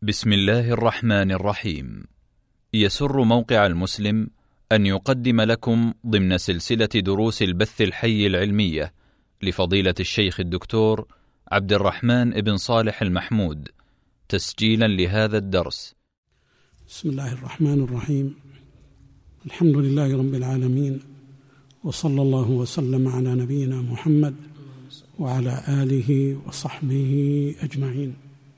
بسم الله الرحمن الرحيم. يسر موقع المسلم أن يقدم لكم ضمن سلسلة دروس البث الحي العلمية لفضيلة الشيخ الدكتور عبد الرحمن بن صالح المحمود تسجيلا لهذا الدرس. بسم الله الرحمن الرحيم. الحمد لله رب العالمين، وصلى الله وسلم على نبينا محمد وعلى آله وصحبه أجمعين.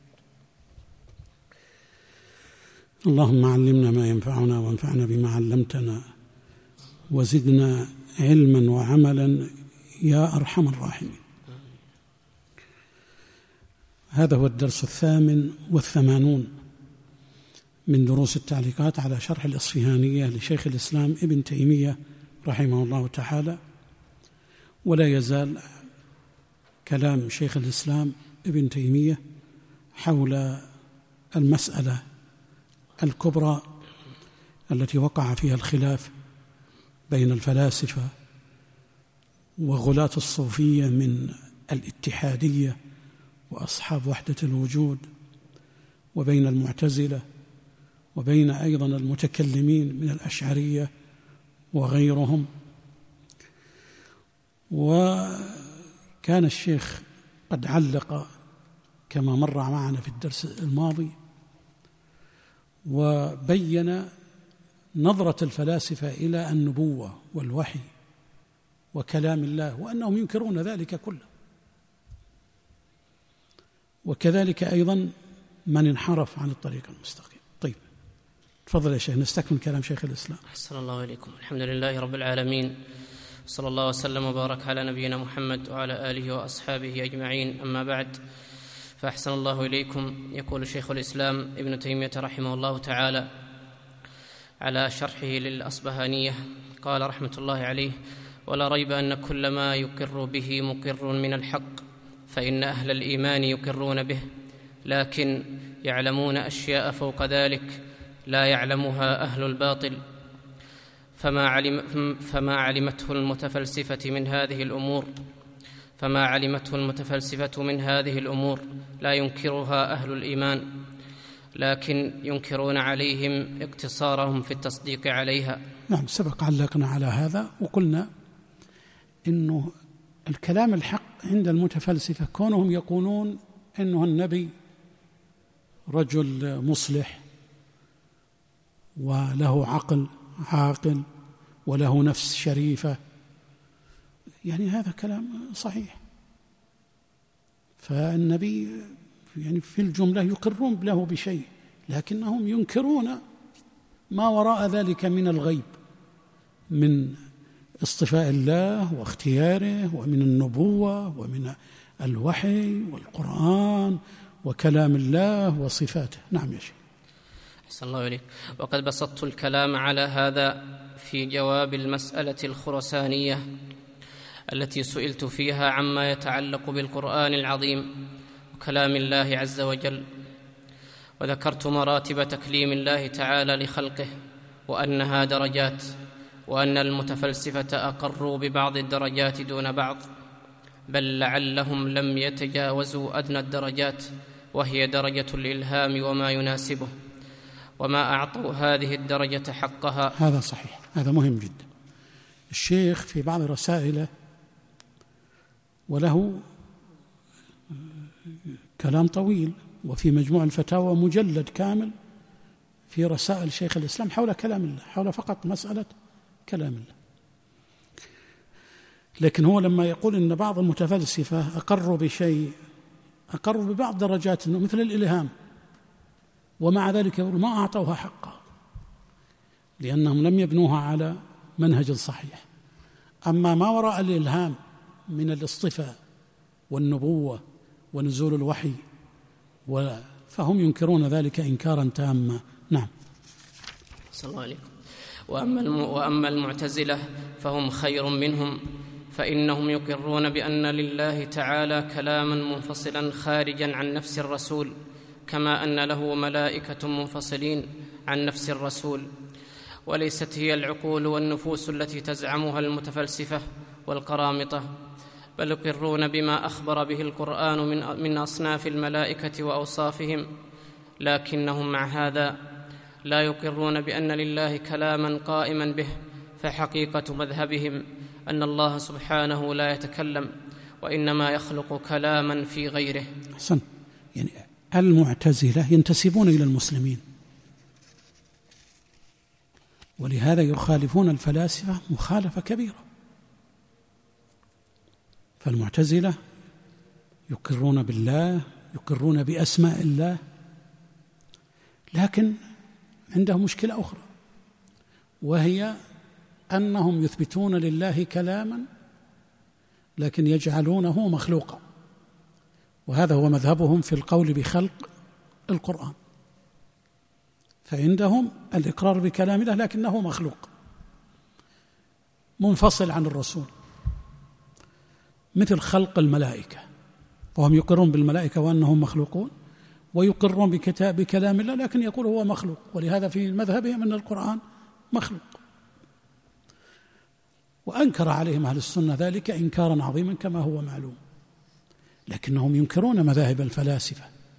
اللهم علمنا ما ينفعنا وانفعنا بما علمتنا وزدنا علما وعملا يا أرحم الراحمين. هذا هو الدرس 88 من دروس التعليقات على شرح الإصفهانية لشيخ الإسلام ابن تيمية رحمه الله تعالى، ولا يزال كلام شيخ الإسلام ابن تيمية حول المسألة الكبرى التي وقع فيها الخلاف بين الفلاسفة وغلاة الصوفية من الاتحادية وأصحاب وحدة الوجود، وبين المعتزلة، وبين أيضا المتكلمين من الأشعرية وغيرهم. وكان الشيخ قد علق كما مر معنا في الدرس الماضي، وبين نظرة الفلاسفة إلى النبوة والوحي وكلام الله، وأنهم ينكرون ذلك كله، وكذلك أيضا من انحرف عن الطريق المستقيم. طيب تفضل يا شيخ، نستكمل كلام شيخ الإسلام. أحسن الله إليكم. الحمد لله رب العالمين، صلى الله وسلم وبارك على نبينا محمد وعلى آله وأصحابه أجمعين. أما بعد، فأحسن الله إليكم. يقول شيخ الإسلام ابن تيمية رحمه الله تعالى على شرحه للأصبهانية، قال رحمة الله عليه: ولا ريب أن كل ما يقر به مقر من الحق، فإن أهل الإيمان يقرون به، لكن يعلمون أشياء فوق ذلك لا يعلمها أهل الباطل، فما علمته المتفلسفة من هذه الأمور لا ينكرها أهل الإيمان، لكن ينكرون عليهم اقتصارهم في التصديق عليها. نعم، سبق علقنا على هذا وقلنا إنه الكلام الحق عند المتفلسفة كونهم يقولون إنه النبي رجل مصلح وله عاقل وله نفس شريفة، يعني هذا كلام صحيح. فالنبي يعني في الجملة يقرون له بشيء، لكنهم ينكرون ما وراء ذلك من الغيب، من اصطفاء الله واختياره، ومن النبوة، ومن الوحي والقرآن وكلام الله وصفاته. نعم يا شيخ. أحسن الله إليك. وقد بسطت الكلام على هذا في جواب المسألة الخرسانية التي سئلت فيها عما يتعلق بالقرآن العظيم وكلام الله عز وجل، وذكرت مراتب تكليم الله تعالى لخلقه، وأنها درجات، وأن المتفلسفة أقروا ببعض الدرجات دون بعض، بل لعلهم لم يتجاوزوا أدنى الدرجات، وهي درجة الإلهام وما يناسبه، وما أعطوا هذه الدرجة حقها. هذا صحيح، هذا مهم جدا. الشيخ في بعض رسائله، وله كلام طويل، وفي مجموع الفتاوى مجلد كامل في رسائل شيخ الإسلام حول كلام الله، حول فقط مسألة كلام الله. لكن هو لما يقول إن بعض المتفلسفة أقروا بشيء، أقروا ببعض درجات مثل الإلهام، ومع ذلك يقول ما أعطوها حقها، لأنهم لم يبنوها على منهج صحيح. أما ما وراء الإلهام من الاصطفاء والنبوة ونزول الوحي فهم ينكرون ذلك إنكارا تاما. نعم. صلى الله عليكم. وأما المعتزلة فهم خير منهم، فإنهم يقرون بأن لله تعالى كلاما منفصلا خارجا عن نفس الرسول، كما أن له ملائكة منفصلين عن نفس الرسول، وليست هي العقول والنفوس التي تزعمها المتفلسفة والقرامطة، بل يقرون بما أخبر به القرآن من أصناف الملائكة وأوصافهم، لكنهم مع هذا لا يقرون بأن لله كلاما قائما به، فحقيقة مذهبهم أن الله سبحانه لا يتكلم وإنما يخلق كلاما في غيره. أحسن. يعني المعتزلة ينتسبون إلى المسلمين، ولهذا يخالفون الفلاسفة مخالفة كبيرة. فالمعتزلة يقرون بالله، يقرون بأسماء الله، لكن عندهم مشكلة أخرى، وهي أنهم يثبتون لله كلاما لكن يجعلونه مخلوقا، وهذا هو مذهبهم في القول بخلق القرآن. فعندهم الإقرار بكلام الله لكنه مخلوق منفصل عن الرسول، مثل خلق الملائكة، وهم يقرون بالملائكة وأنهم مخلوقون، ويقرون بكلام الله لكن يقول هو مخلوق، ولهذا في مذهبهم أن القرآن مخلوق. وأنكر عليهم أهل السنة ذلك إنكارا عظيما كما هو معلوم، لكنهم ينكرون مذاهب الفلاسفة،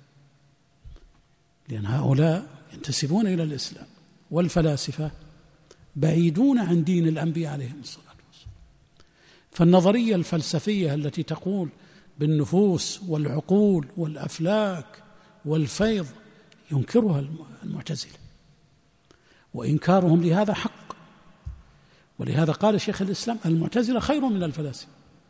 لأن هؤلاء ينتسبون إلى الإسلام، والفلاسفة بعيدون عن دين الأنبياء عليهم الصلاة والسلام. فالنظرية الفلسفية التي تقول بالنفوس والعقول والأفلاك والفيض ينكرها المعتزلة، وإنكارهم لهذا حق. ولهذا قال شيخ الإسلام المعتزلة خير من الفلاسفة.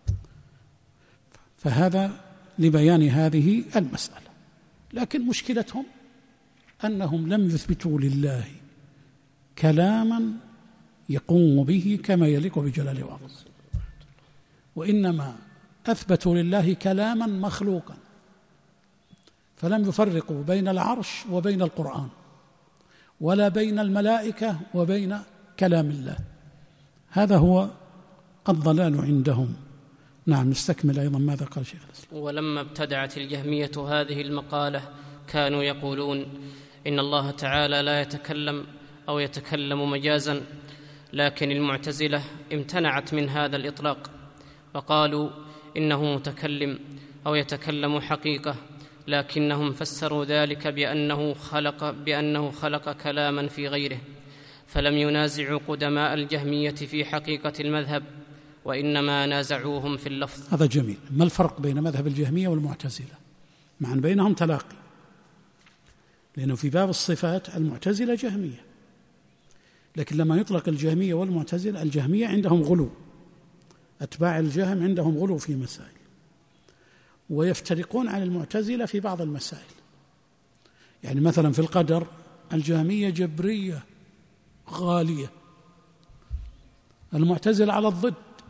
فهذا لبيان هذه المسألة. لكن مشكلتهم أنهم لم يثبتوا لله كلاما يقوم به كما يليق بجلاله وعظمته، وإنما أثبتوا لله كلاما مخلوقا، فلم يفرقوا بين العرش وبين القرآن، ولا بين الملائكة وبين كلام الله. هذا هو الضلال عندهم. نعم، نستكمل أيضا ماذا قال شيخ الإسلام. ولما ابتدعت الجهمية هذه المقالة كانوا يقولون إن الله تعالى لا يتكلم أو يتكلم مجازا، لكن المعتزلة امتنعت من هذا الإطلاق، وقالوا إنه متكلم أو يتكلم حقيقة، لكنهم فسروا ذلك بأنه خلق كلاما في غيره، فلم ينازعوا قدماء الجهمية في حقيقة المذهب، وإنما نازعوهم في اللفظ. هذا جميل. ما الفرق بين مذهب الجهمية والمعتزلة؟ مع أن بينهم تلاقي، لأنه في باب الصفات المعتزلة جهمية، لكن لما يطلق الجهمية والمعتزلة، الجهمية عندهم غلو، أتباع الجهم عندهم غلو في مسائل، ويفترقون عن المعتزلة في بعض المسائل. يعني مثلا في القدر الجهمية جبرية غالية، المعتزلة على الضد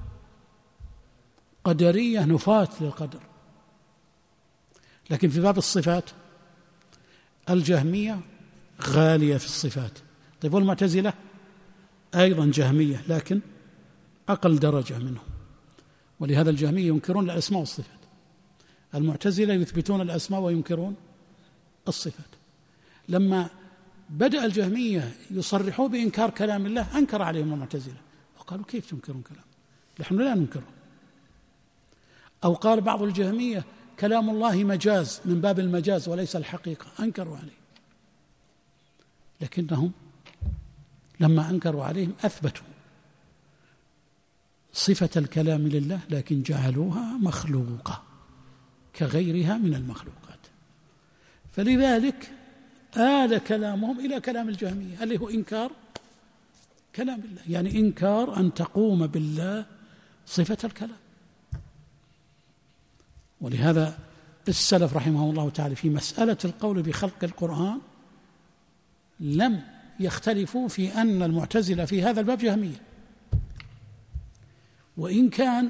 قدرية نفاة للقدر. لكن في باب الصفات الجهمية غالية في الصفات. طيب والمعتزلة أيضا جهمية لكن أقل درجة منهم، ولهذا الجهمية ينكرون الأسماء والصفات، المعتزلة يثبتون الأسماء وينكرون الصفات. لما بدأ الجهمية يصرحوا بإنكار كلام الله أنكر عليهم المعتزلة، وقالوا كيف تنكرون كلام نحن لا ننكره. أو قال بعض الجهمية كلام الله مجاز من باب المجاز وليس الحقيقة، أنكروا عليه. لكنهم لما أنكروا عليهم أثبتوا صفة الكلام لله لكن جعلوها مخلوقة كغيرها من المخلوقات، فلذلك آل كلامهم إلى كلام الجهمية اللي هو إنكار كلام الله، يعني إنكار أن تقوم بالله صفة الكلام. ولهذا السلف رحمه الله تعالى في مسألة القول بخلق القرآن لم يختلفوا في أن المعتزلة في هذا الباب جهمية، وإن كان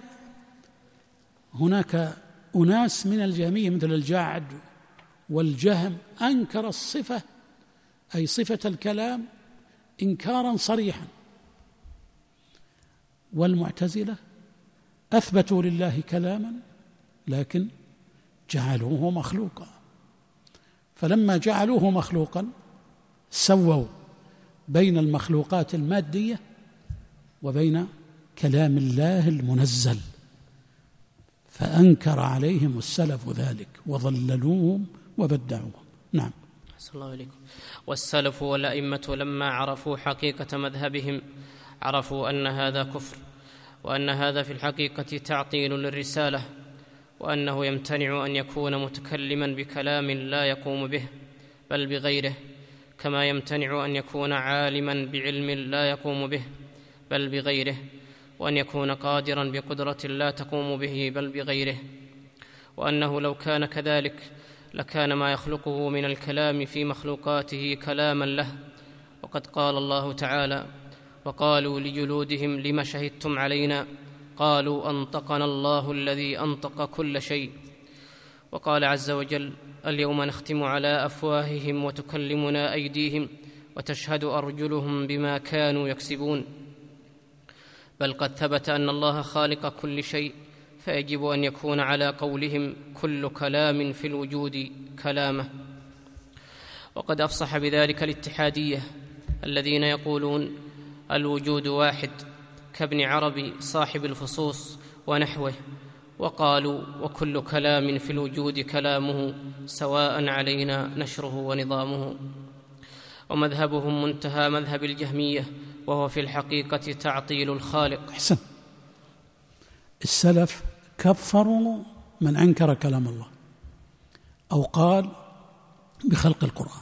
هناك أناس من الجهمية مثل الجعد والجهم أنكر الصفة أي صفة الكلام إنكارا صريحا، والمعتزلة أثبتوا لله كلاما لكن جعلوه مخلوقا. فلما جعلوه مخلوقا سووا بين المخلوقات المادية وبين كلام الله المنزل، فأنكر عليهم السلف ذلك وضللوهم وبدعوهم. نعم. صلى الله عليكم. والسلف والأئمة لما عرفوا حقيقة مذهبهم عرفوا أن هذا كفر، وأن هذا في الحقيقة تعطيل للرسالة، وأنه يمتنع أن يكون متكلما بكلام لا يقوم به بل بغيره، كما يمتنع أن يكون عالما بعلم لا يقوم به بل بغيره، وأن يكون قادرا بقدرة لا تقوم به بل بغيره، وأنه لو كان كذلك لكان ما يخلقه من الكلام في مخلوقاته كلاما له. وقد قال الله تعالى: وقالوا لجلودهم لم شهدتم علينا قالوا أنطقنا الله الذي أنطق كل شيء. وقال عز وجل: اليوم نختم على أفواههم وتكلمنا أيديهم وتشهد أرجلهم بما كانوا يكسبون. بل قد ثبت أن الله خالق كل شيء، فيجب أن يكون على قولهم كل كلام في الوجود كلامه. وقد أفصح بذلك الاتحادية الذين يقولون الوجود واحد، كابن عربي صاحب الفصوص ونحوه، وقالوا وكل كلام في الوجود كلامه سواء علينا نشره ونظامه. ومذهبهم منتهى مذهب الجهمية، وهو في الحقيقة تعطيل الخالق. أحسن. السلف كفروا من أنكر كلام الله أو قال بخلق القرآن.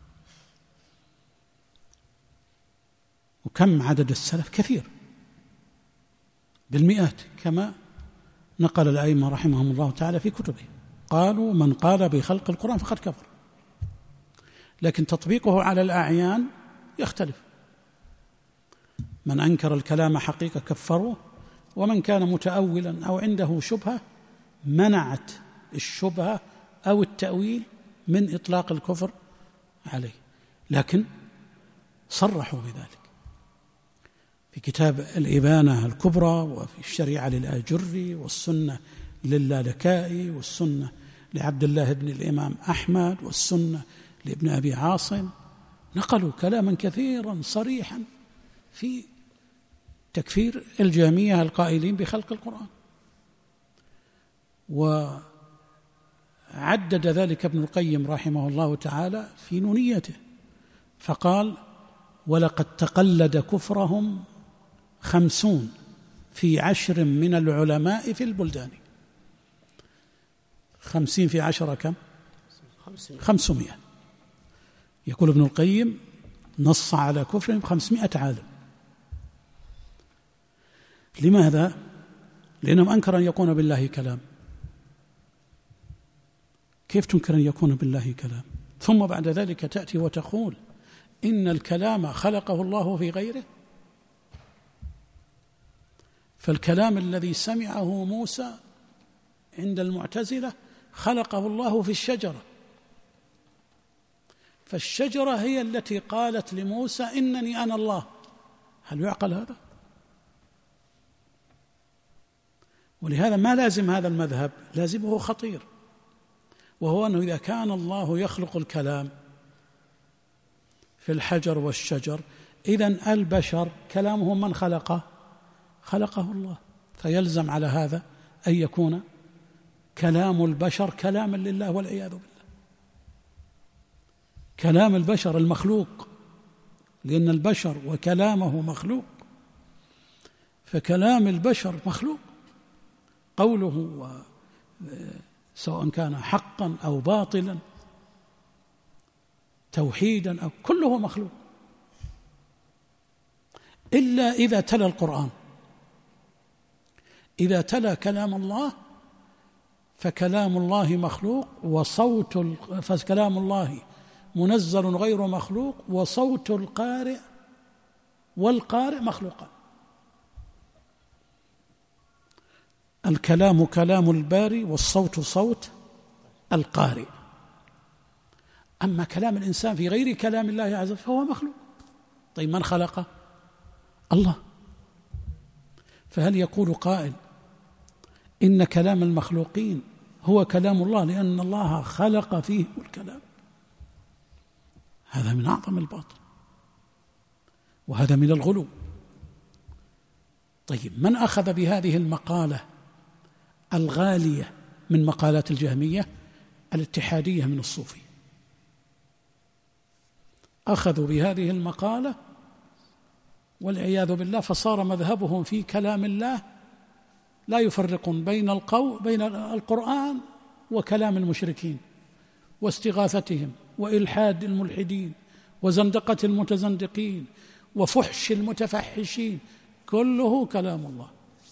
وكم عدد السلف؟ كثير بالمئات، كما نقل الأئمة رحمهم الله تعالى في كتبه، قالوا من قال بخلق القرآن فقد كفر. لكن تطبيقه على الأعيان يختلف. من أنكر الكلام حقيقة كفره، ومن كان متأولا أو عنده شبهة منعت الشبهة أو التأويل من إطلاق الكفر عليه، لكن صرحوا بذلك في كتاب الإبانة الكبرى، وفي الشريعة للآجري، والسنة للالكائي، والسنة لعبد الله بن الإمام أحمد، والسنة لابن أبي عاصم. نقلوا كلاما كثيرا صريحا في تكفير الجهمية القائلين بخلق القرآن. وعدد ذلك ابن القيم رحمه الله تعالى في نونيته، فقال: ولقد تقلد كفرهم 50 في 10 من العلماء في البلدان. 50 في 10 كم؟ 500. يقول ابن القيم: نص على كفرهم 500 عالم. لماذا؟ لأنهم أنكر أن يكون بالله كلام. كيف تنكر أن يكون بالله كلام؟ ثم بعد ذلك تأتي وتقول إن الكلام خلقه الله في غيره. فالكلام الذي سمعه موسى عند المعتزلة خلقه الله في الشجرة، فالشجرة هي التي قالت لموسى إنني أنا الله. هل يعقل هذا؟ ولهذا ما لازم هذا المذهب، لازمه خطير، وهو أنه إذا كان الله يخلق الكلام في الحجر والشجر، إذن البشر كلامهم من خلقه؟ خلقه الله. فيلزم على هذا أن يكون كلام البشر كلاما لله والعياذ بالله. كلام البشر المخلوق، لأن البشر وكلامه مخلوق، فكلام البشر مخلوق، قوله سواء كان حقا أو باطلا، توحيدا أو كله مخلوق، إلا إذا تلا القرآن. إذا تلا كلام الله فكلام الله مخلوق، فكلام الله منزل غير مخلوق، وصوت القارئ والقارئ مخلوقان. الكلام كلام الباري، والصوت صوت القارئ. أما كلام الإنسان في غير كلام الله عز وجل فهو مخلوق. طيب من خلقه؟ الله. فهل يقول قائل إن كلام المخلوقين هو كلام الله لأن الله خلق فيه الكلام؟ هذا من أعظم الباطل، وهذا من الغلو. طيب من أخذ بهذه المقالة الغالية من مقالات الجهمية؟ الاتحادية من الصوفية. أخذوا بهذه المقالة والعياذ بالله، فصار مذهبهم في كلام الله لا يفرقون بين القرآن وكلام المشركين واستغاثتهم وإلحاد الملحدين وزندقة المتزندقين وفحش المتفحشين، كله كلام الله.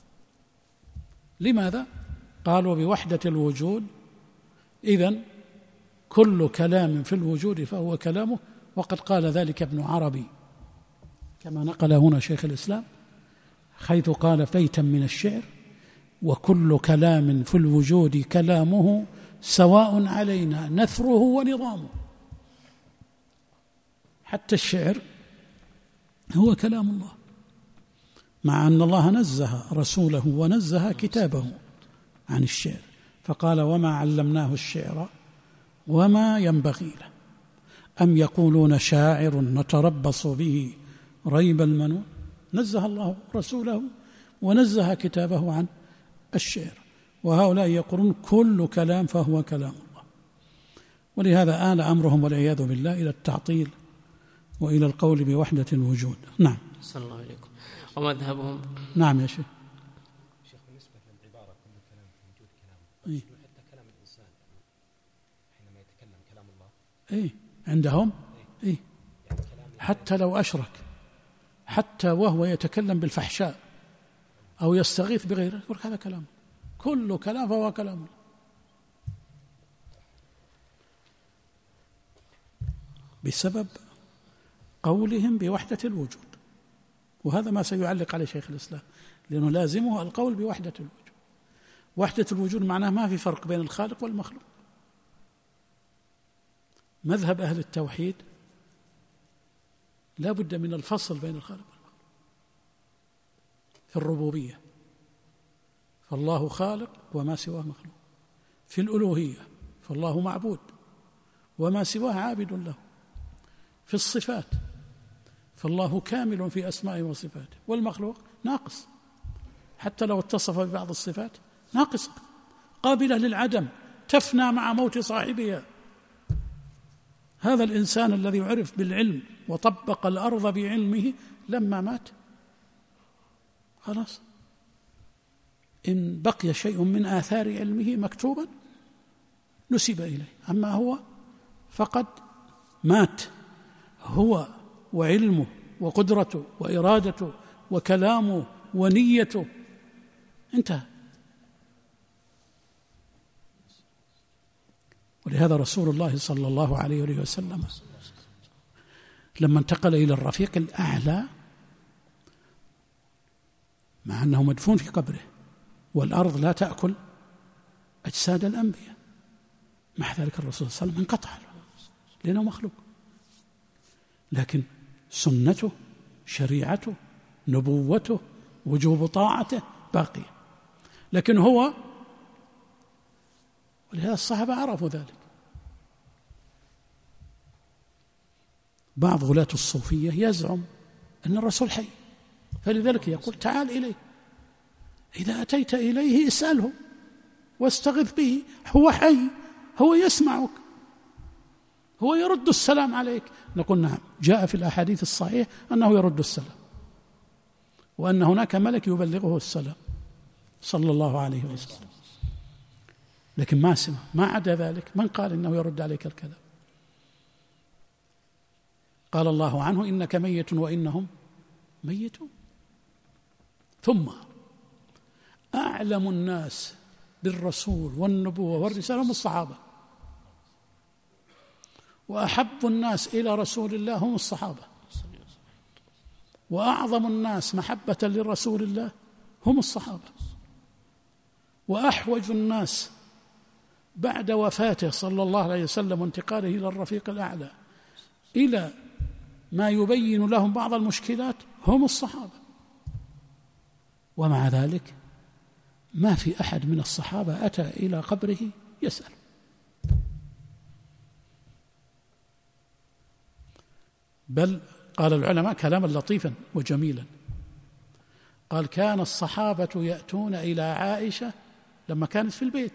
لماذا؟ قالوا بوحدة الوجود، إذن كل كلام في الوجود فهو كلامه، وقد قال ذلك ابن عربي كما نقل هنا شيخ الإسلام، حيث قال بيتا من الشعر: وكل كلام في الوجود كلامه سواء علينا نثره ونظامه. حتى الشعر هو كلام الله، مع أن الله نزه رسوله ونزه كتابه عن الشعر، فقال: وما علمناه الشعر وما ينبغي له أم يقولون شاعر نتربص به ريب المنون. نزه الله رسوله ونزه كتابه عن الشعر، وهؤلاء يقولون كل كلام فهو كلام الله. ولهذا آل أمرهم والعياذ بالله إلى التعطيل وإلى القول بوحدة الوجود. نعم. صلى الله عليكم. ومذهبهم. نعم يا شيخ. شيخ بالنسبة للعبارة كل كلام في وجود كلام، حتى كلام الإنسان حينما يتكلم كلام الله عندهم يعني حتى لو أشرك، حتى وهو يتكلم بالفحشاء أو يستغيث بغيره، يقول هذا كلام، كل كلام فهو كلام الله. بسبب قولهم بوحدة الوجود، وهذا ما سيعلق عليه شيخ الإسلام، لأنه لازمه القول بوحدة الوجود. وحدة الوجود معناه ما في فرق بين الخالق والمخلوق. مذهب أهل التوحيد لا بد من الفصل بين الخالق والمخلوق في الربوبية، فالله خالق وما سواه مخلوق. في الألوهية فالله معبود وما سواه عابد له. في الصفات فالله كامل في أسمائه وصفاته، والمخلوق ناقص، حتى لو اتصف ببعض الصفات ناقصة قابلة للعدم، تفنى مع موت صاحبها. هذا الإنسان الذي يعرف بالعلم وطبق الأرض بعلمه لما مات خلاص، إن بقي شيء من آثار علمه مكتوبا نسب إليه، أما هو فقد مات، هو وعلمه وقدرته وإرادته وكلامه ونيته انتهى. ولهذا رسول الله صلى الله عليه وسلم لما انتقل إلى الرفيق الأعلى، مع أنه مدفون في قبره والأرض لا تأكل أجساد الأنبياء، مع ذلك الرسول صلى الله عليه وسلم انقطع لأنه مخلوق، لكن سنته شريعته نبوته وجوب طاعته باقية. لكن هو، ولهذا الصحابة عرفوا ذلك. بعض غلاة الصوفية يزعم أن الرسول حي، فلذلك يقول تعال إليه، إذا أتيت إليه اسأله واستغث به، هو حي، هو يسمعك، هو يرد السلام عليك. نقول نعم، جاء في الأحاديث الصحيح أنه يرد السلام، وأن هناك ملك يبلغه السلام صلى الله عليه وسلم، لكن ما سمع. ما عدا ذلك من قال إنه يرد عليك الكلام؟ قال الله عنه إنك ميت وإنهم ميتون. ثم أعلم الناس بالرسول والنبوة والرسالة هم الصحابة، وأحب الناس إلى رسول الله هم الصحابة، وأعظم الناس محبة لرسول الله هم الصحابة، وأحوج الناس بعد وفاته صلى الله عليه وسلم وانتقاله إلى الرفيق الأعلى إلى ما يبين لهم بعض المشكلات هم الصحابة. ومع ذلك ما في أحد من الصحابة أتى إلى قبره يسأل. بل قال العلماء كلاما لطيفا وجميلا، قال كان الصحابة يأتون إلى عائشة لما كانت في البيت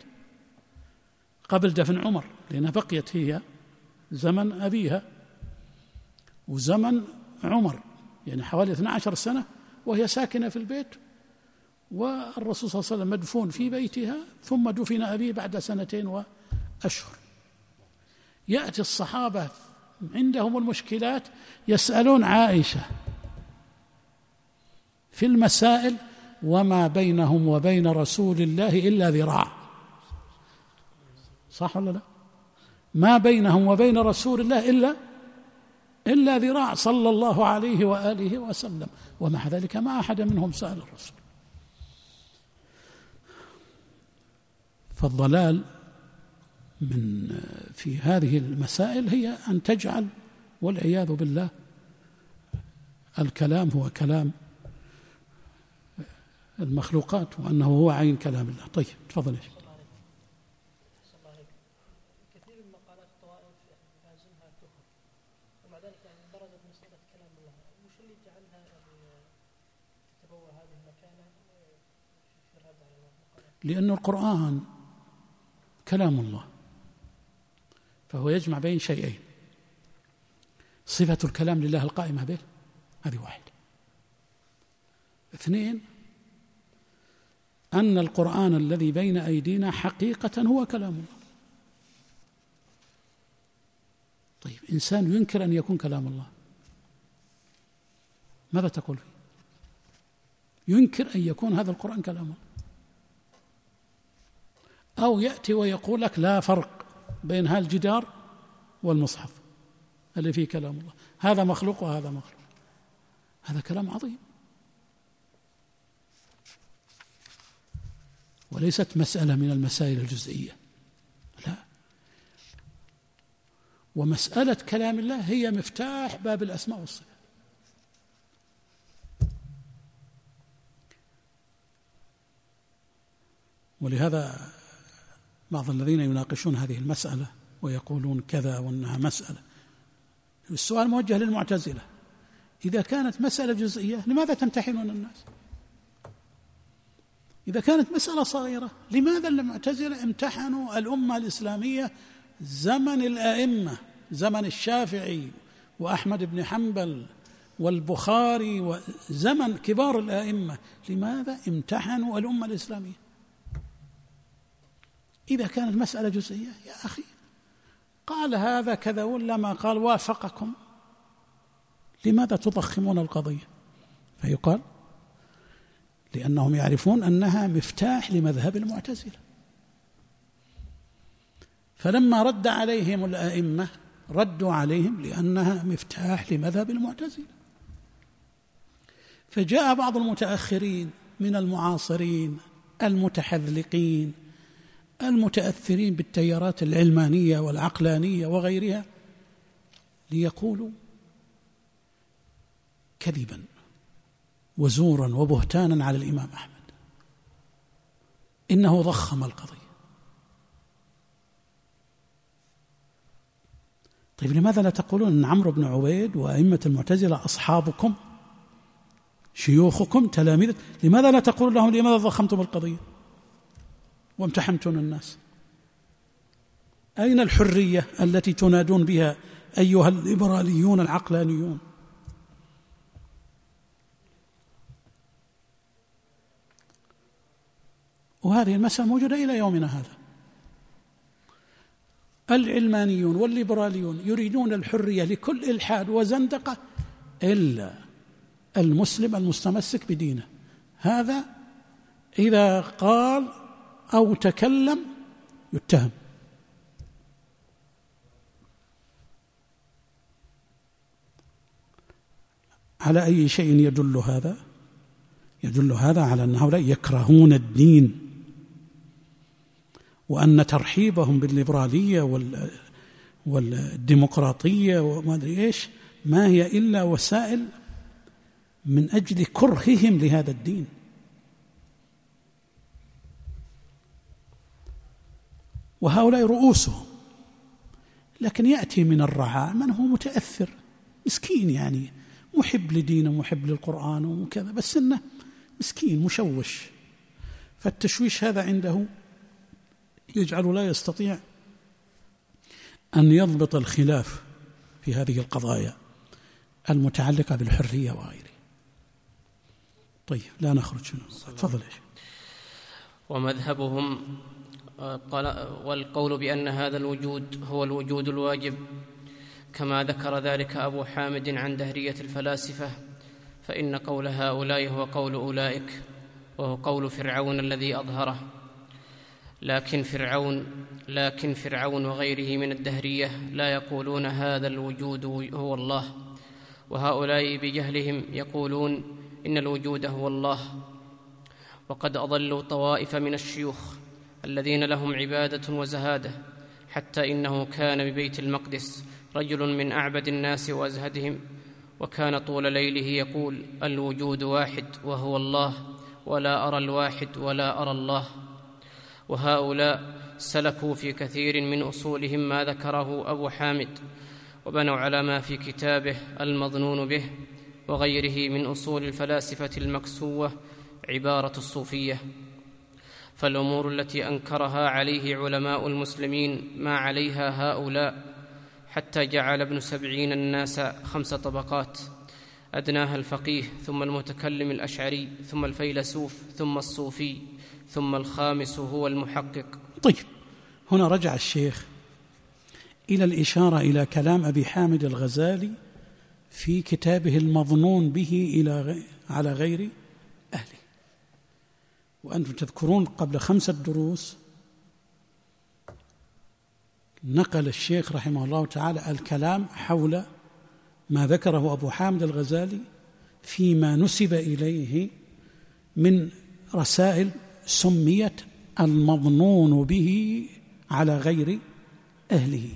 قبل دفن عمر، لأنها بقيت هي زمن أبيها، وزمن عمر، يعني حوالي 12 سنة وهي ساكنة في البيت، والرسول صلى الله عليه وسلم مدفون في بيتها، ثم دفن أبيه بعد 2 وأشهر. يأتي الصحابة عندهم المشكلات يسألون عائشة في المسائل، وما بينهم وبين رسول الله إلا ذراع. صح ولا لا؟ ما بينهم وبين رسول الله إلا ذراع صلى الله عليه وآله وسلم، ومع ذلك ما أحد منهم سأل الرسول. فالضلال في هذه المسائل هي أن تجعل والعياذ بالله الكلام هو كلام المخلوقات، وأنه هو عين كلام الله. طيب تفضل. كثير من مقالات الطوائف لازمها كفر، ومع ذلك برزت مسألة كلام الله، وش اللي جعلها تتبوى هذه المكانة في الرد على المقالات؟ لأن القرآن كلام الله، فهو يجمع بين شيئين: صفة الكلام لله القائمة به، هذه واحد. 2، أن القرآن الذي بين أيدينا حقيقة هو كلام الله. طيب إنسان ينكر أن يكون كلام الله، ماذا تقول فيه؟ ينكر أن يكون هذا القرآن كلام الله، أو يأتي ويقول لك لا فرق بين هذا الجدار والمصحف اللي فيه كلام الله، هذا مخلوق وهذا مخلوق. هذا كلام عظيم، وليست مسألة من المسائل الجزئية، لا. ومسألة كلام الله هي مفتاح باب الأسماء والصفات. ولهذا بعض الذين يناقشون هذه المسألة ويقولون كذا وأنها مسألة، السؤال موجه للمعتزلة: إذا كانت مسألة جزئية لماذا تمتحنون الناس؟ إذا كانت مسألة صغيرة لماذا المعتزلة امتحنوا الأمة الإسلامية زمن الآئمة، زمن الشافعي وأحمد بن حنبل والبخاري وزمن كبار الآئمة؟ لماذا امتحنوا الأمة الإسلامية؟ إذا كانت مسألة جزئية يا أخي، قال هذا كذا ولا ما قال وافقكم، لماذا تضخمون القضية؟ فيقال لأنهم يعرفون أنها مفتاح لمذهب المعتزلة. فلما رد عليهم الأئمة ردوا عليهم لأنها مفتاح لمذهب المعتزلة. فجاء بعض المتأخرين من المعاصرين المتحذلقين المتأثرين بالتيارات العلمانية والعقلانية وغيرها ليقولوا كذبا وزورا وبهتانا على الإمام أحمد، إنه ضخم القضية. طيب لماذا لا تقولون أن عمرو بن عبيد وأئمة المعتزلة أصحابكم شيوخكم تلاميذ؟ لماذا لا تقولون لهم لماذا ضخمتم القضية وامتحنتون الناس؟ أين الحرية التي تنادون بها أيها الليبراليون العقلانيون؟ وهذه المسألة موجودة إلى يومنا هذا. العلمانيون والليبراليون يريدون الحرية لكل إلحاد وزندقة إلا المسلم المستمسك بدينه، هذا إذا قال أو تكلم يتهم. على أي شيء يدل هذا؟ يدل هذا على أن هؤلاء يكرهون الدين، وأن ترحيبهم بالليبرالية والديمقراطية وما أدري إيش ما هي إلا وسائل من أجل كرههم لهذا الدين. وهؤلاء رؤوسهم، لكن يأتي من الرعاع من هو متأثر مسكين، يعني محب لدينه محب للقرآن وكذا، بس إنه مسكين مشوش، فالتشويش هذا عنده يجعله لا يستطيع أن يضبط الخلاف في هذه القضايا المتعلقة بالحرية وغيره. طيب لا نخرج منه. تفضل يا شيخ. ومذهبهم والقول بأن هذا الوجود هو الوجود الواجب، كما ذكر ذلك أبو حامد عن دهرية الفلاسفة، فإن قول هؤلاء هو قول أولئك، وهو قول فرعون الذي أظهره. لكن فرعون وغيره من الدهرية لا يقولون هذا الوجود هو الله، وهؤلاء بجهلهم يقولون إن الوجود هو الله. وقد أضلوا طوائف من الشيوخ الذين لهم عبادة وزهادة، حتى إنه كان ببيت المقدس رجل من أعبد الناس وأزهدهم، وكان طول ليله يقول: الوجود واحد وهو الله، ولا أرى الواحد ولا أرى الله. وهؤلاء سلكوا في كثير من أصولهم ما ذكره أبو حامد، وبنوا على ما في كتابه المظنون به وغيره من أصول الفلاسفة المكسوة عبارة الصوفية. فالأمور التي أنكرها عليه علماء المسلمين ما عليها هؤلاء، حتى جعل ابن سبعين الناس 5 طبقات: أدناها الفقيه، ثم المتكلم الأشعري، ثم الفيلسوف، ثم الصوفي، ثم الخامس هو المحقق. طيب، هنا رجع الشيخ إلى الإشارة إلى كلام أبي حامد الغزالي في كتابه المظنون به على غير أهله. وأنتم تذكرون قبل 5 دروس نقل الشيخ رحمه الله تعالى الكلام حول ما ذكره أبو حامد الغزالي فيما نسب إليه من رسائل سميت المظنون به على غير أهله.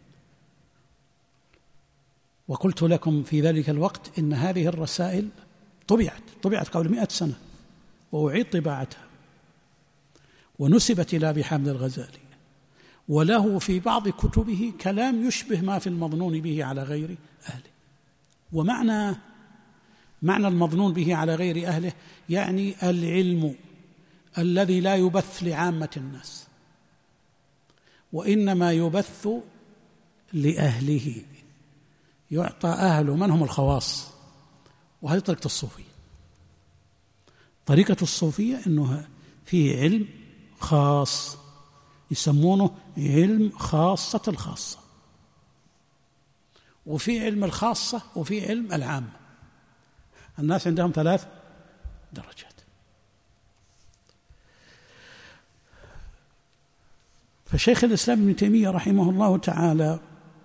وقلت لكم في ذلك الوقت إن هذه الرسائل طبعت قبل 100 سنة وأعيد طباعتها، ونسبت إلى أبي حامد الغزالي، وله في بعض كتبه كلام يشبه ما في المظنون به على غير أهله. ومعنى المظنون به على غير أهله يعني العلم الذي لا يبث لعامة الناس، وإنما يبث لأهله، يعطى أهله من هم الخواص. وهذه طريقة الصوفية. طريقة الصوفية أنه فيه علم خاص يسمونه علم خاصة الخاصة، وفي علم الخاصة وفي علم العامة. الناس عندهم 3 درجات. فشيخ الإسلام ابن تيمية رحمه الله تعالى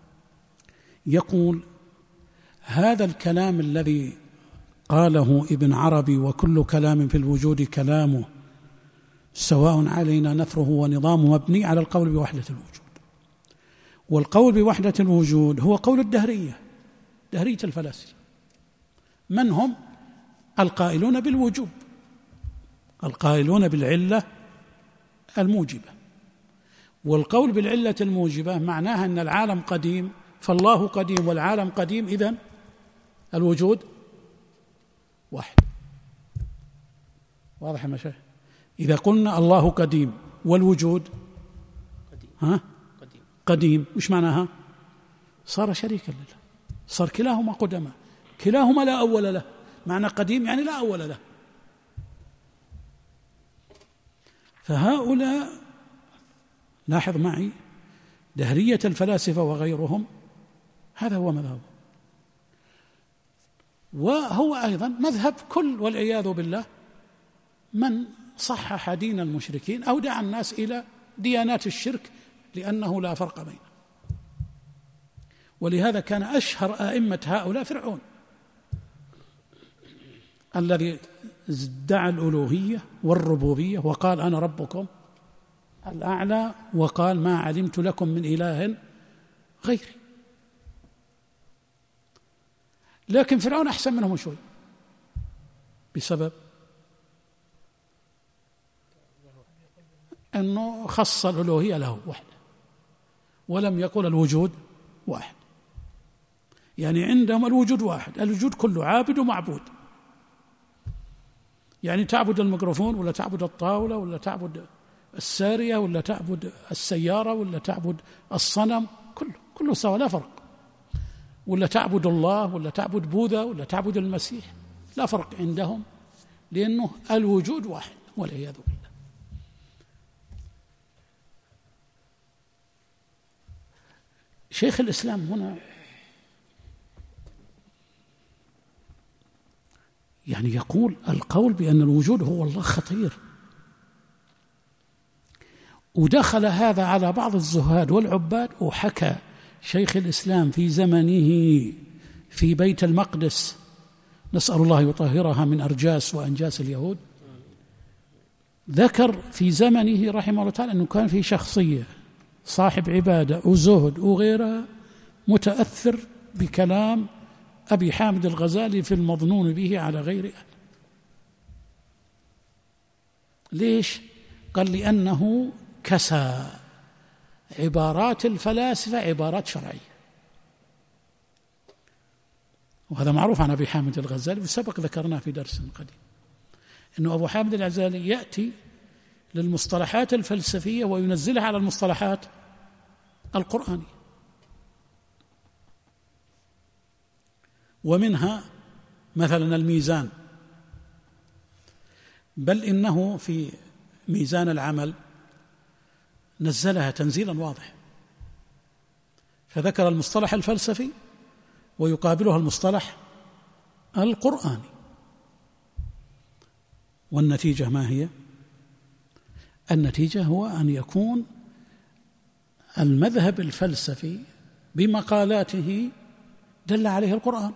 يقول: هذا الكلام الذي قاله ابن عربي: وكل كلام في الوجود كلامه سواء علينا نثره ونظامه، مبني على القول بوحدة الوجود. والقول بوحدة الوجود هو قول الدهرية الفلاسفة. من هم؟ القائلون بالوجوب، القائلون بالعلة الموجبة. والقول بالعلة الموجبة معناها أن العالم قديم، فالله قديم والعالم قديم، إذن الوجود واحد. واضح يا مشايخ؟ إذا قلنا الله قديم والوجود قديم، وش معناها؟ صار شريكا لله، صار كلاهما قدما، كلاهما لا أول له. معنى قديم يعني لا أول له. فهؤلاء، لاحظ معي، دهرية الفلاسفة وغيرهم هذا هو مذهبه، وهو أيضا مذهب كل، والعياذ بالله، من صحح دين المشركين أو دعا الناس إلى ديانات الشرك، لأنه لا فرق بينه. ولهذا كان أشهر أئمة هؤلاء فرعون الذي ادعى الألوهية والربوبية وقال: أنا ربكم الأعلى، وقال: ما علمت لكم من إله غيري. لكن فرعون أحسن منهم شوي، بسبب أنه خص الألوهية له وحده، ولم يقل الوجود واحد. يعني عندهم الوجود واحد، الوجود كله عابد ومعبود. يعني تعبد الميكروفون، ولا تعبد الطاولة، ولا تعبد السارية، ولا تعبد السيارة، ولا تعبد الصنم، كله سوا، لا فرق. ولا تعبد الله ولا تعبد بوذا ولا تعبد المسيح، لا فرق عندهم، لأنه الوجود واحد والعياذ بالله. شيخ الإسلام هنا يعني يقول القول بأن الوجود هو الله خطير، ودخل هذا على بعض الزهاد والعباد. وحكى شيخ الإسلام في زمنه في بيت المقدس، نسأل الله يطهرها من أرجاس وأنجاس اليهود، ذكر في زمنه رحمه الله تعالى أنه كان في شخصية صاحب عبادة وزهد وغيرها متأثر بكلام أبي حامد الغزالي في المظنون به على غير أهل. ليش؟ قال لأنه كسى عبارات الفلاسفة عبارات شرعية، وهذا معروف عن أبي حامد الغزالي وسبق ذكرناه في درس قديم، أنه أبو حامد الغزالي يأتي للمصطلحات الفلسفية وينزلها على المصطلحات القرآنية، ومنها مثلا الميزان، بل إنه في ميزان العمل نزلها تنزيلا واضح، فذكر المصطلح الفلسفي ويقابلها المصطلح القرآني. والنتيجة ما هي؟ النتيجة هو أن يكون المذهب الفلسفي بمقالاته دل عليه القرآن.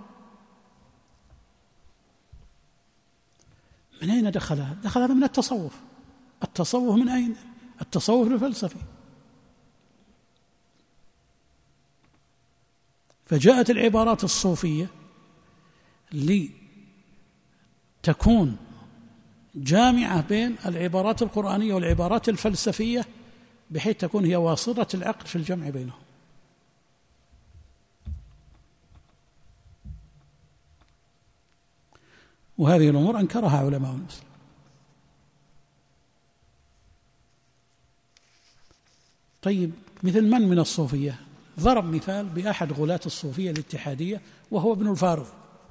من أين دخل هذا؟ دخل هذا من التصوف. التصوف من أين؟ التصوف الفلسفي. فجاءت العبارات الصوفية لتكون جامعة بين العبارات القرآنية والعبارات الفلسفية، بحيث تكون هي واصلة العقل في الجمع بينهم. وهذه الأمور أنكرها علماء المسلمين. طيب، مثل من الصوفية؟ ضرب مثال بأحد غلاة الصوفية الاتحادية وهو ابن الفارض.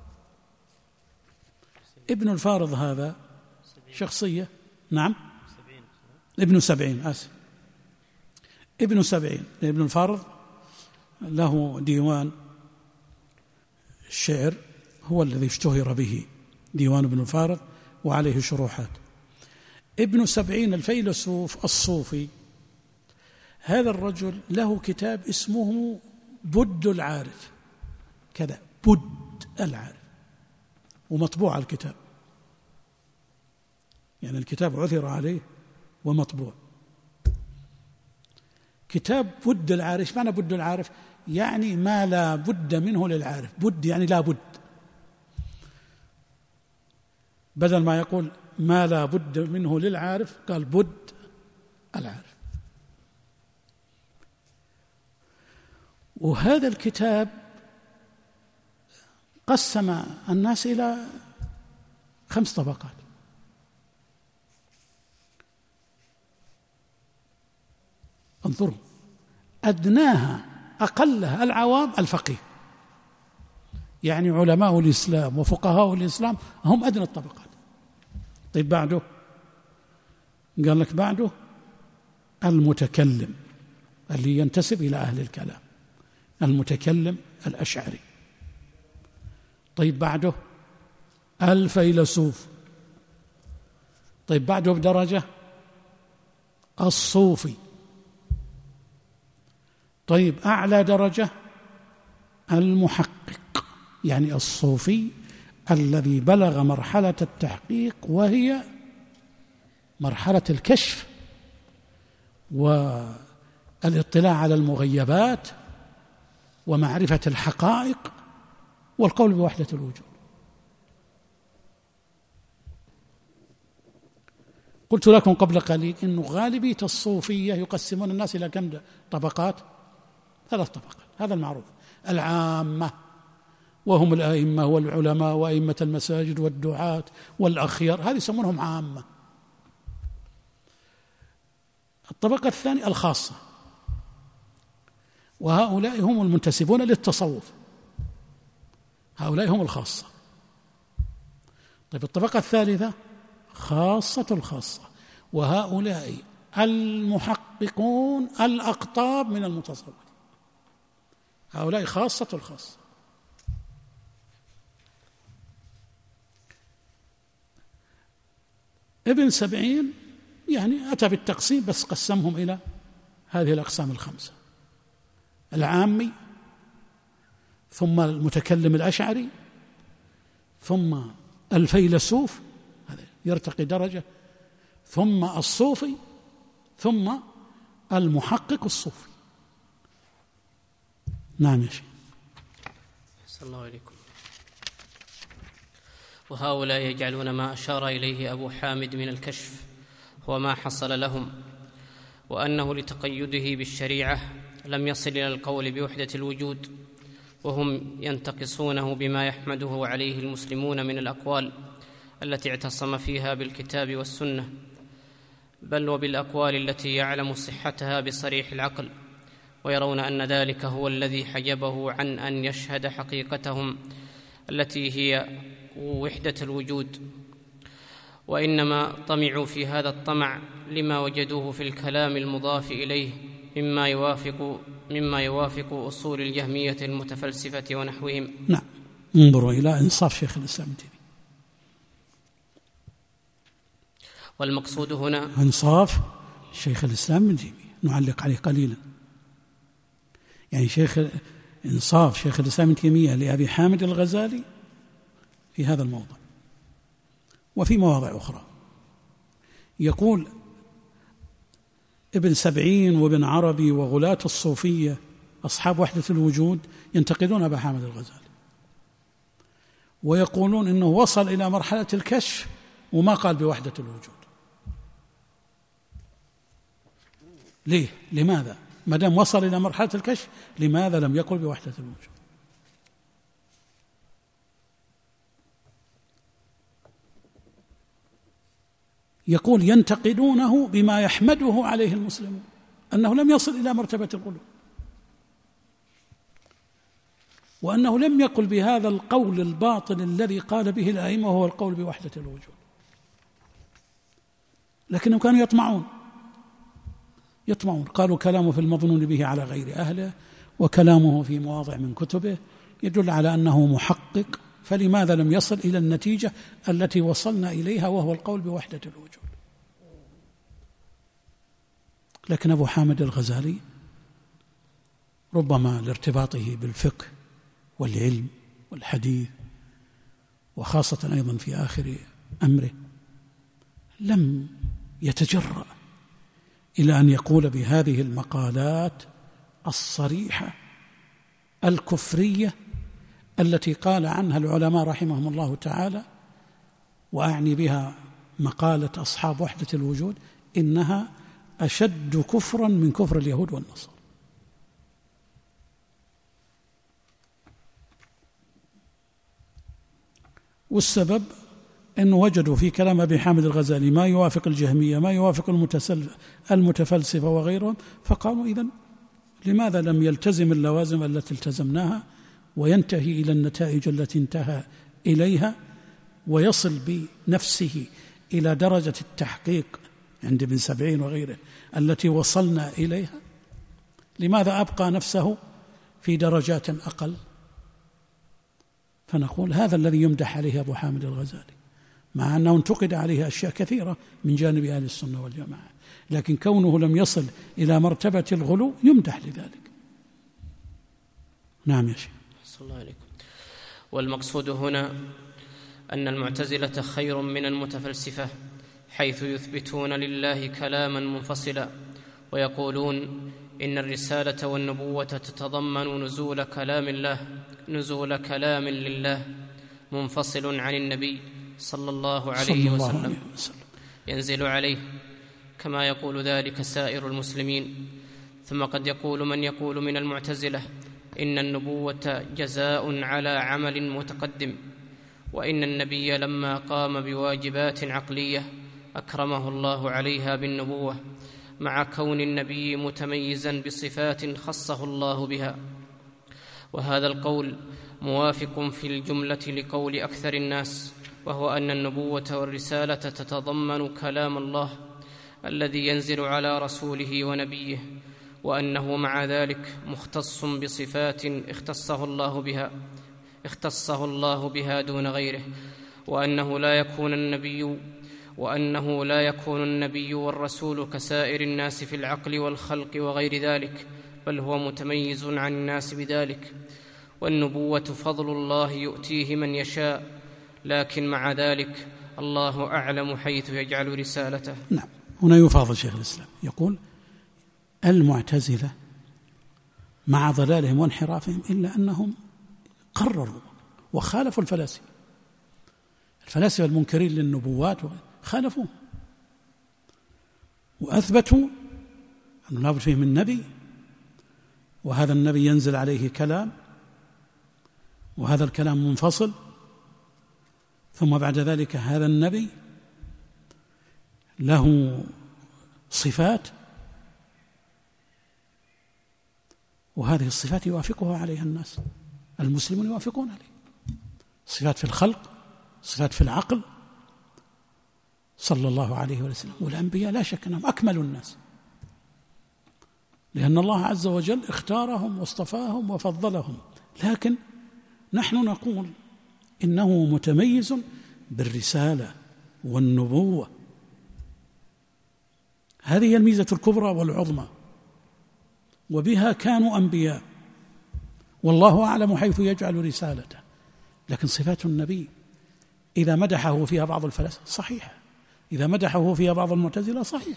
ابن الفارض هذا شخصية، نعم، ابن 70، آسف، ابن 70. ابن الفارض له ديوان الشعر هو الذي اشتهر به، ديوان ابن الفارض، وعليه شروحات. ابن 70 الفيلسوف الصوفي، هذا الرجل له كتاب اسمه بد العارف، كذا بد العارف، ومطبوع الكتاب، يعني الكتاب عثر عليه ومطبوع. كتاب بد العارف، معنى بد العارف؟ يعني ما لا بد منه للعارف. بد يعني لا بد، بدل ما يقول ما لا بد منه للعارف قال بد العارف. وهذا الكتاب قسم الناس إلى 5 طبقات. انظروا، أدناها أقلها العوام الفقيه، يعني علماء الإسلام وفقهاء الإسلام هم أدنى الطبقات. طيب بعده؟ قال لك بعده المتكلم اللي ينتسب إلى أهل الكلام، المتكلم الأشعري. طيب بعده الفيلسوف. طيب بعده بدرجة الصوفي. طيب أعلى درجة المحقق، يعني الصوفي الذي بلغ مرحلة التحقيق، وهي مرحلة الكشف والاطلاع على المغيبات ومعرفة الحقائق والقول بوحدة الوجود. قلت لكم قبل قليل إنه غالبية الصوفية يقسمون الناس إلى كم طبقات؟ 3 طبقات، هذا المعروف. العامة وهم الأئمة والعلماء وأئمة المساجد والدعاة والأخيار، هذه يسمونهم عامة. الطبقة الثانية الخاصة، وهؤلاء هم المنتسبون للتصوف، هؤلاء هم الخاصة. طيب الطبقة الثالثة خاصة الخاصة، وهؤلاء المحققون الأقطاب من المتصوفة، هؤلاء خاصة الخاصة. ابن سبعين يعني أتى بالتقسيم بس قسمهم إلى هذه الأقسام الخمسة: العامي، ثم المتكلم الأشعري، ثم الفيلسوف هذا يرتقي درجة، ثم الصوفي، ثم المحقق الصوفي. نعم يا شيخ. أحسن الله عليكم. وهؤلاء يجعلون ما أشار إليه أبو حامد من الكشف هو ما حصل لهم، وأنه لتقيده بالشريعة لم يصل إلى القول بوحدة الوجود، وهم ينتقصونه بما يحمده عليه المسلمون من الأقوال التي اعتصم فيها بالكتاب والسنة، بل وبالأقوال التي يعلم صحتها بصريح العقل، ويرون أن ذلك هو الذي حجبه عن أن يشهد حقيقتهم التي هي وحدة الوجود. وإنما طمعوا في هذا الطمع لما وجدوه في الكلام المضاف إليه مما يوافق أصول الجهمية المتفلسفة ونحوهم. نعم، انظروا إلى إنصاف شيخ الإسلام ابن تيمية. والمقصود هنا إنصاف شيخ الإسلام ابن تيمية، نعلق عليه قليلا. يعني إنصاف شيخ الإسلام ابن تيمية لأبي حامد الغزالي في هذا الموضع وفي مواضع أخرى. يقول ابن سبعين وابن عربي وغلاة الصوفية أصحاب وحدة الوجود ينتقدون أبا حامد الغزالي ويقولون إنه وصل إلى مرحلة الكشف وما قال بوحدة الوجود. ليه؟ لماذا؟ ما دام وصل إلى مرحلة الكشف لماذا لم يقل بوحدة الوجود؟ يقول ينتقدونه بما يحمده عليه المسلمون، أنه لم يصل إلى مرتبة القلوب، وأنه لم يقل بهذا القول الباطل الذي قال به الأئمة وهو القول بوحدة الوجود، لكنهم كانوا يطمعون. قالوا كلامه في المظنون به على غير أهله، وكلامه في مواضع من كتبه يدل على أنه محقق، فلماذا لم يصل إلى النتيجة التي وصلنا إليها وهو القول بوحدة الوجود؟ لكن أبو حامد الغزالي ربما لارتباطه بالفقه والعلم والحديث، وخاصة أيضا في آخر أمره، لم يتجرأ إلى أن يقول بهذه المقالات الصريحة الكفرية التي قال عنها العلماء رحمهم الله تعالى، وأعني بها مقالة أصحاب وحدة الوجود، إنها أشد كفرا من كفر اليهود والنصارى. والسبب أنه وجدوا في كلام أبي حامد الغزالي ما يوافق الجهمية، ما يوافق المتفلسفة وغيرهم، فقالوا إذن لماذا لم يلتزم اللوازم التي التزمناها وينتهي إلى النتائج التي انتهى إليها ويصل بنفسه إلى درجة التحقيق عند ابن سبعين وغيره التي وصلنا إليها؟ لماذا أبقى نفسه في درجات أقل؟ فنقول هذا الذي يمدح عليه أبو حامد الغزالي، مع أنه انتقد عليه أشياء كثيرة من جانب أهل السنة والجماعة، لكن كونه لم يصل إلى مرتبة الغلو يمدح لذلك. نعم يا شيخ. صلى الله عليكم. والمقصود هنا أن المعتزلة خير من المتفلسفة، حيث يثبتون لله كلاما منفصلا، ويقولون إن الرسالة والنبوة تتضمن نزول كلام لله منفصل عن النبي صلى الله عليه وسلم ينزل عليه، كما يقول ذلك سائر المسلمين. ثم قد يقول من يقول من المعتزلة إن النبوة جزاء على عمل متقدم، وإن النبي لما قام بواجبات عقلية أكرمه الله عليها بالنبوة، مع كون النبي متميزا بصفات خصه الله بها. وهذا القول موافق في الجملة لقول أكثر الناس، وهو أن النبوة والرسالة تتضمن كلام الله الذي ينزل على رسوله ونبيه، وأنه مع ذلك مختص بصفات اختصه الله بها دون غيره، وأنه لا يكون النبي والرسول كسائر الناس في العقل والخلق وغير ذلك، بل هو متميز عن الناس بذلك. والنبوة فضل الله يؤتيه من يشاء، لكن مع ذلك الله أعلم حيث يجعل رسالته. نعم، هنا يفاضل شيخ الإسلام يقول: المعتزلة مع ضلالهم وانحرافهم إلا أنهم قرروا وخالفوا الفلاسفة المنكرين للنبوات خالفوه وأثبتوا أنه لا بد فيه من نبي، وهذا النبي ينزل عليه كلام، وهذا الكلام منفصل، ثم بعد ذلك هذا النبي له صفات، وهذه الصفات يوافقها عليها الناس، المسلمون يوافقون عليه، صفات في الخلق، صفات في العقل، صلى الله عليه وسلم. والأنبياء لا شك أنهم أكمل الناس، لأن الله عز وجل اختارهم واصطفاهم وفضلهم، لكن نحن نقول إنه متميز بالرسالة والنبوة، هذه هي الميزة الكبرى والعظمى، وبها كانوا أنبياء، والله أعلم حيث يجعل رسالته. لكن صفات النبي إذا مدحه فيها بعض الفلاسفة صحيح، إذا مدحه فيها بعض المعتزلة صحيح.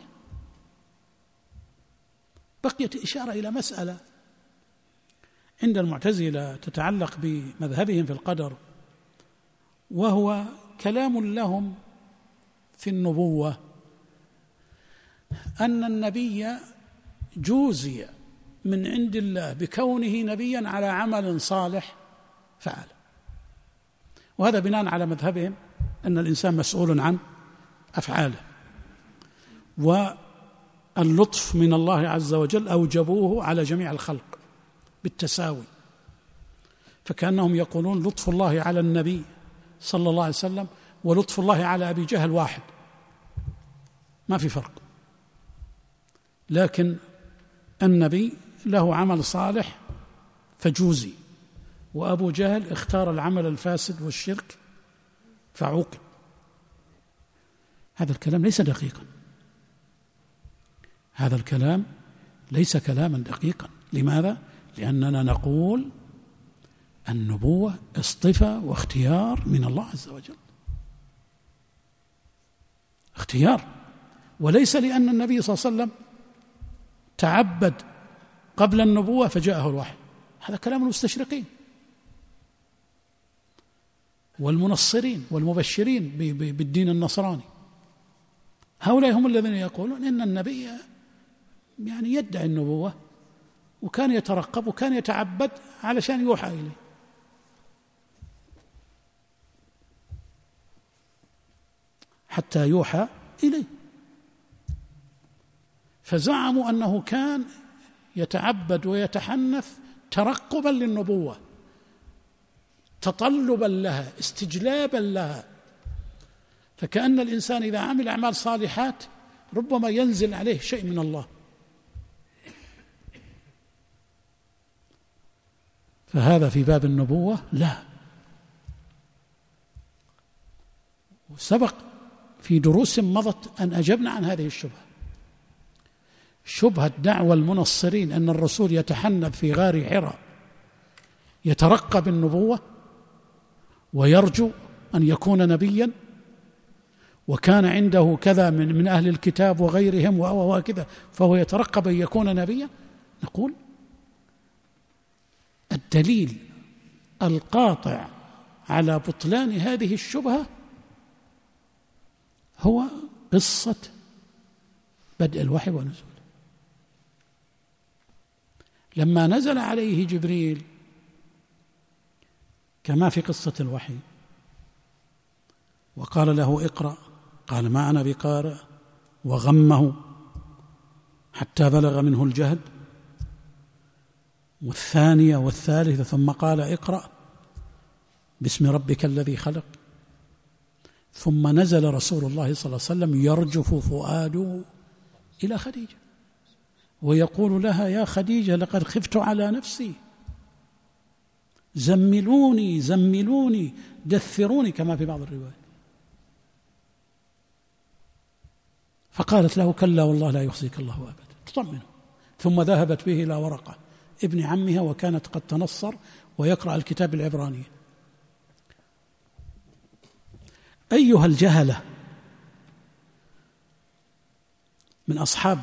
بقيت إشارة إلى مسألة عند المعتزلة تتعلق بمذهبهم في القدر، وهو كلام لهم في النبوة أن النبي جوزي من عند الله بكونه نبيا على عمل صالح فعل، وهذا بناء على مذهبهم أن الإنسان مسؤول عن أفعاله، واللطف من الله عز وجل أوجبوه على جميع الخلق بالتساوي، فكأنهم يقولون لطف الله على النبي صلى الله عليه وسلم ولطف الله على أبي جهل واحد، ما في فرق، لكن النبي له عمل صالح فجوزي، وأبو جهل اختار العمل الفاسد والشرك فعوقب. هذا الكلام ليس دقيقا، هذا الكلام ليس كلاما دقيقا. لماذا؟ لأننا نقول النبوة اصطفاء واختيار من الله عز وجل، اختيار، وليس لأن النبي صلى الله عليه وسلم تعبد قبل النبوة فجاءه الوحي، هذا كلام المستشرقين والمنصرين والمبشرين بالدين النصراني. هؤلاء هم الذين يقولون إن النبي يعني يدعي النبوة وكان يترقب وكان يتعبد علشان يوحى إليه. حتى يوحى إليه، فزعموا أنه كان يتعبد ويتحنث ترقبا للنبوة، تطلبا لها، استجلابا لها، فكأن الإنسان إذا عمل أعمال صالحات ربما ينزل عليه شيء من الله. فهذا في باب النبوة لا. وسبق في دروس مضت أن أجبنا عن هذه الشبهة، شبهة دعوى المنصرين أن الرسول يتحنث في غار حراء يترقب النبوة ويرجو أن يكون نبيا، وكان عنده كذا من أهل الكتاب وغيرهم وكذا، فهو يترقب أن يكون نبيا. نقول الدليل القاطع على بطلان هذه الشبهة هو قصة بدء الوحي ونزوله. لما نزل عليه جبريل كما في قصة الوحي وقال له اقرأ، قال ما أنا بقارئ، وغمه حتى بلغ منه الجهد، والثانية والثالثة ثم قال اقرأ، باسم ربك الذي خلق. ثم نزل رسول الله صلى الله عليه وسلم يرجف فؤاده إلى خديجة ويقول لها: يا خديجة لقد خفت على نفسي، زملوني زملوني دثروني، كما في بعض الروايات. فقالت له: كلا والله لا يخزيك الله أبدا، تطمنه. ثم ذهبت به إلى ورقة ابن عمها، وكانت قد تنصر ويقرأ الكتاب العبراني. أيها الجهلة من أصحاب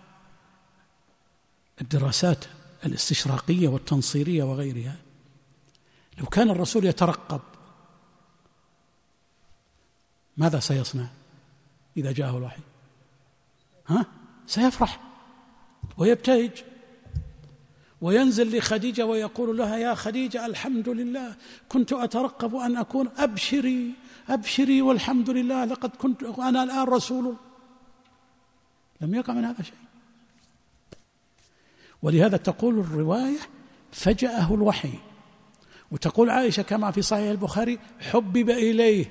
الدراسات الاستشراقية والتنصيرية وغيرها، لو كان الرسول يترقب ماذا سيصنع إذا جاءه الوحي؟ سيفرح ويبتهج وينزل لخديجة ويقول لها: يا خديجة الحمد لله، كنت أترقب أن أكون، أبشري أبشري والحمد لله، لقد كنت أنا الآن رسول. لم يقع من هذا شيء. ولهذا تقول الرواية: فجأه الوحي. وتقول عائشة كما في صحيح البخاري: حبب إليه،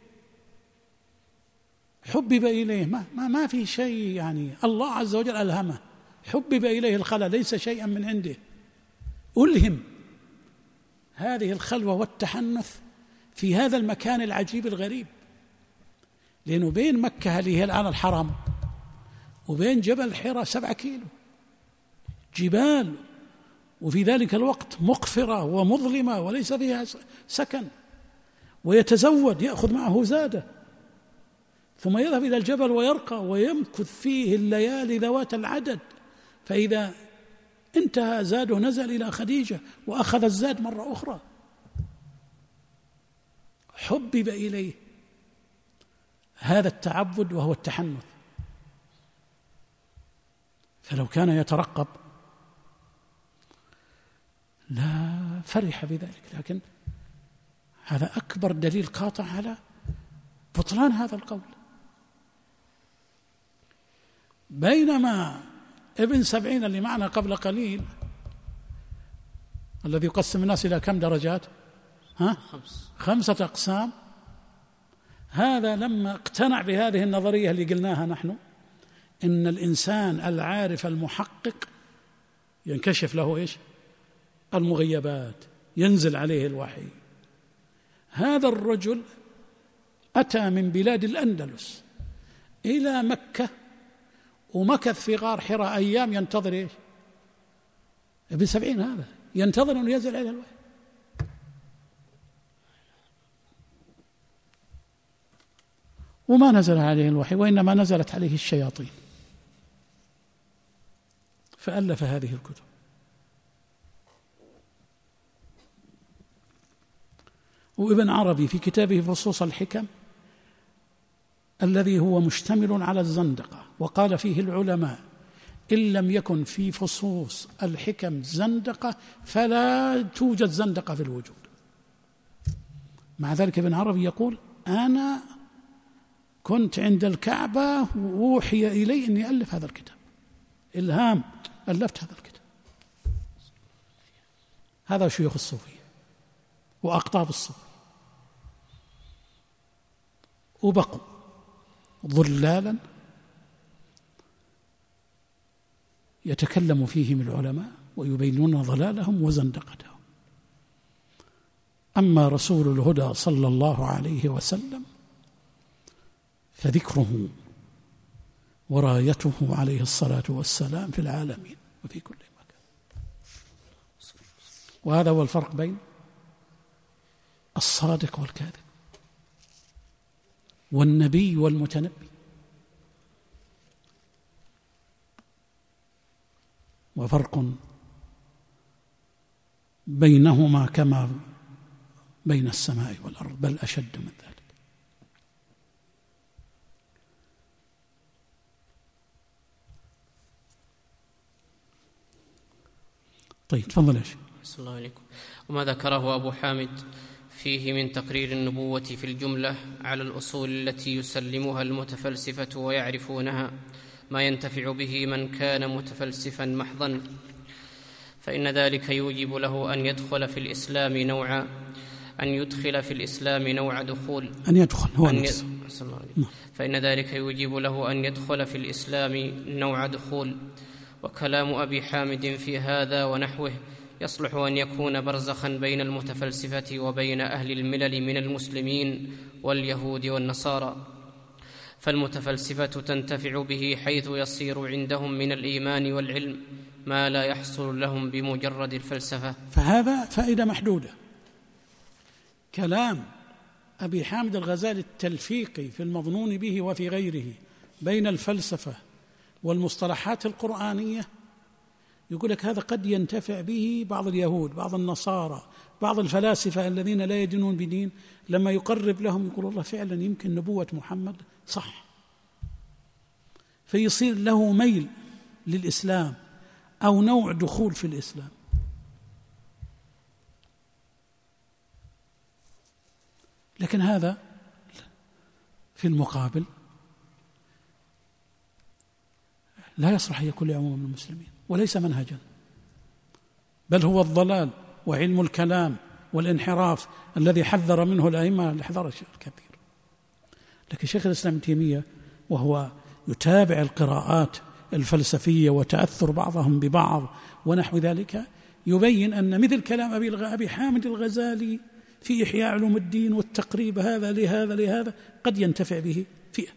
حبب إليه، ما في شيء، يعني الله عز وجل ألهمه، حبب إليه الخلى، ليس شيئا من عنده، ألهم هذه الخلوة والتحنث في هذا المكان العجيب الغريب. لأنه بين مكة اللي هي الآن الحرم وبين جبل حراء 7 كيلو جبال، وفي ذلك الوقت مقفرة ومظلمة وليس فيها سكن، ويتزود يأخذ معه زاده، ثم يذهب إلى الجبل ويرقى ويمكث فيه الليالي ذوات العدد. فإذا انتهى زاده نزل إلى خديجة وأخذ الزاد مرة أخرى. حبب إليه هذا التعبد وهو التحنث. فلو كان يترقب لا فرح بذلك، لكن هذا أكبر دليل قاطع على بطلان هذا القول. بينما ابن 70 اللي معنا قبل قليل، الذي يقسم الناس إلى كم درجات؟ 5 أقسام. هذا لما اقتنع بهذه النظرية اللي قلناها نحن، إن الإنسان العارف المحقق ينكشف له إيش؟ المغيبات، ينزل عليه الوحي. هذا الرجل أتى من بلاد الأندلس إلى مكة ومكث في غار حراء أيام ينتظر إيش؟ ابن 70 هذا ينتظر أن ينزل عليه الوحي. وما نزل عليه الوحي، وإنما نزلت عليه الشياطين، فألف هذه الكتب. وابن عربي في كتابه فصوص الحكم الذي هو مشتمل على الزندقة، وقال فيه العلماء: إن لم يكن في فصوص الحكم زندقة فلا توجد زندقة في الوجود. مع ذلك ابن عربي يقول: أنا كنت عند الكعبة وأوحي إلي أني ألف هذا الكتاب، إلهام، ألفت هذا الكتاب. هذا شيوخ الصوفية وأقطاب الصوفية، وبقوا ضلالا يتكلم فيهم العلماء ويبينون ضلالهم وزندقتهم. أما رسول الهدى صلى الله عليه وسلم فذكره ورايته عليه الصلاة والسلام في العالمين وفي كل مكان. وهذا هو الفرق بين الصادق والكاذب، والنبي والمتنبي. وفرق بينهما كما بين السماء والأرض، بل أشد من ذلك. طيب تفضل يا شيخ. صلى الله عليكم. وما ذكره أبو حامد فيه من تقرير النبوة في الجملة على الأصول التي يسلمها المتفلسفة ويعرفونها، ما ينتفع به من كان متفلسفا محضا، فإن ذلك يوجب له أن يدخل في الإسلام نوعا: أن يدخل في الإسلام نوع دخول أن يدخل هو فإن ذلك يوجب له أن يدخل في الإسلام نوع دخول. وكلام أبي حامد في هذا ونحوه يصلح أن يكون برزخا بين المتفلسفة وبين أهل الملل من المسلمين واليهود والنصارى، فالمتفلسفة تنتفع به حيث يصير عندهم من الإيمان والعلم ما لا يحصل لهم بمجرد الفلسفة. فهذا فائدة محدودة. كلام أبي حامد الغزالي التلفيقي في المظنون به وفي غيره بين الفلسفة والمصطلحات القرآنية يقول لك هذا قد ينتفع به بعض اليهود، بعض النصارى، بعض الفلاسفة الذين لا يدينون بدين، لما يقرب لهم يقول الله فعلا يمكن نبوة محمد صح، فيصير له ميل للإسلام أو نوع دخول في الإسلام. لكن هذا في المقابل لا يصلح أن يكون لعموم المسلمين، وليس منهجا، بل هو الضلال وعلم الكلام والانحراف الذي حذر منه الأئمة الحذر الكثير. لكن شيخ الإسلام ابن تيمية وهو يتابع القراءات الفلسفية وتأثر بعضهم ببعض ونحو ذلك يبين أن مثل كلام أبي حامد الغزالي في إحياء علوم الدين والتقريب هذا لهذا قد ينتفع به فئة.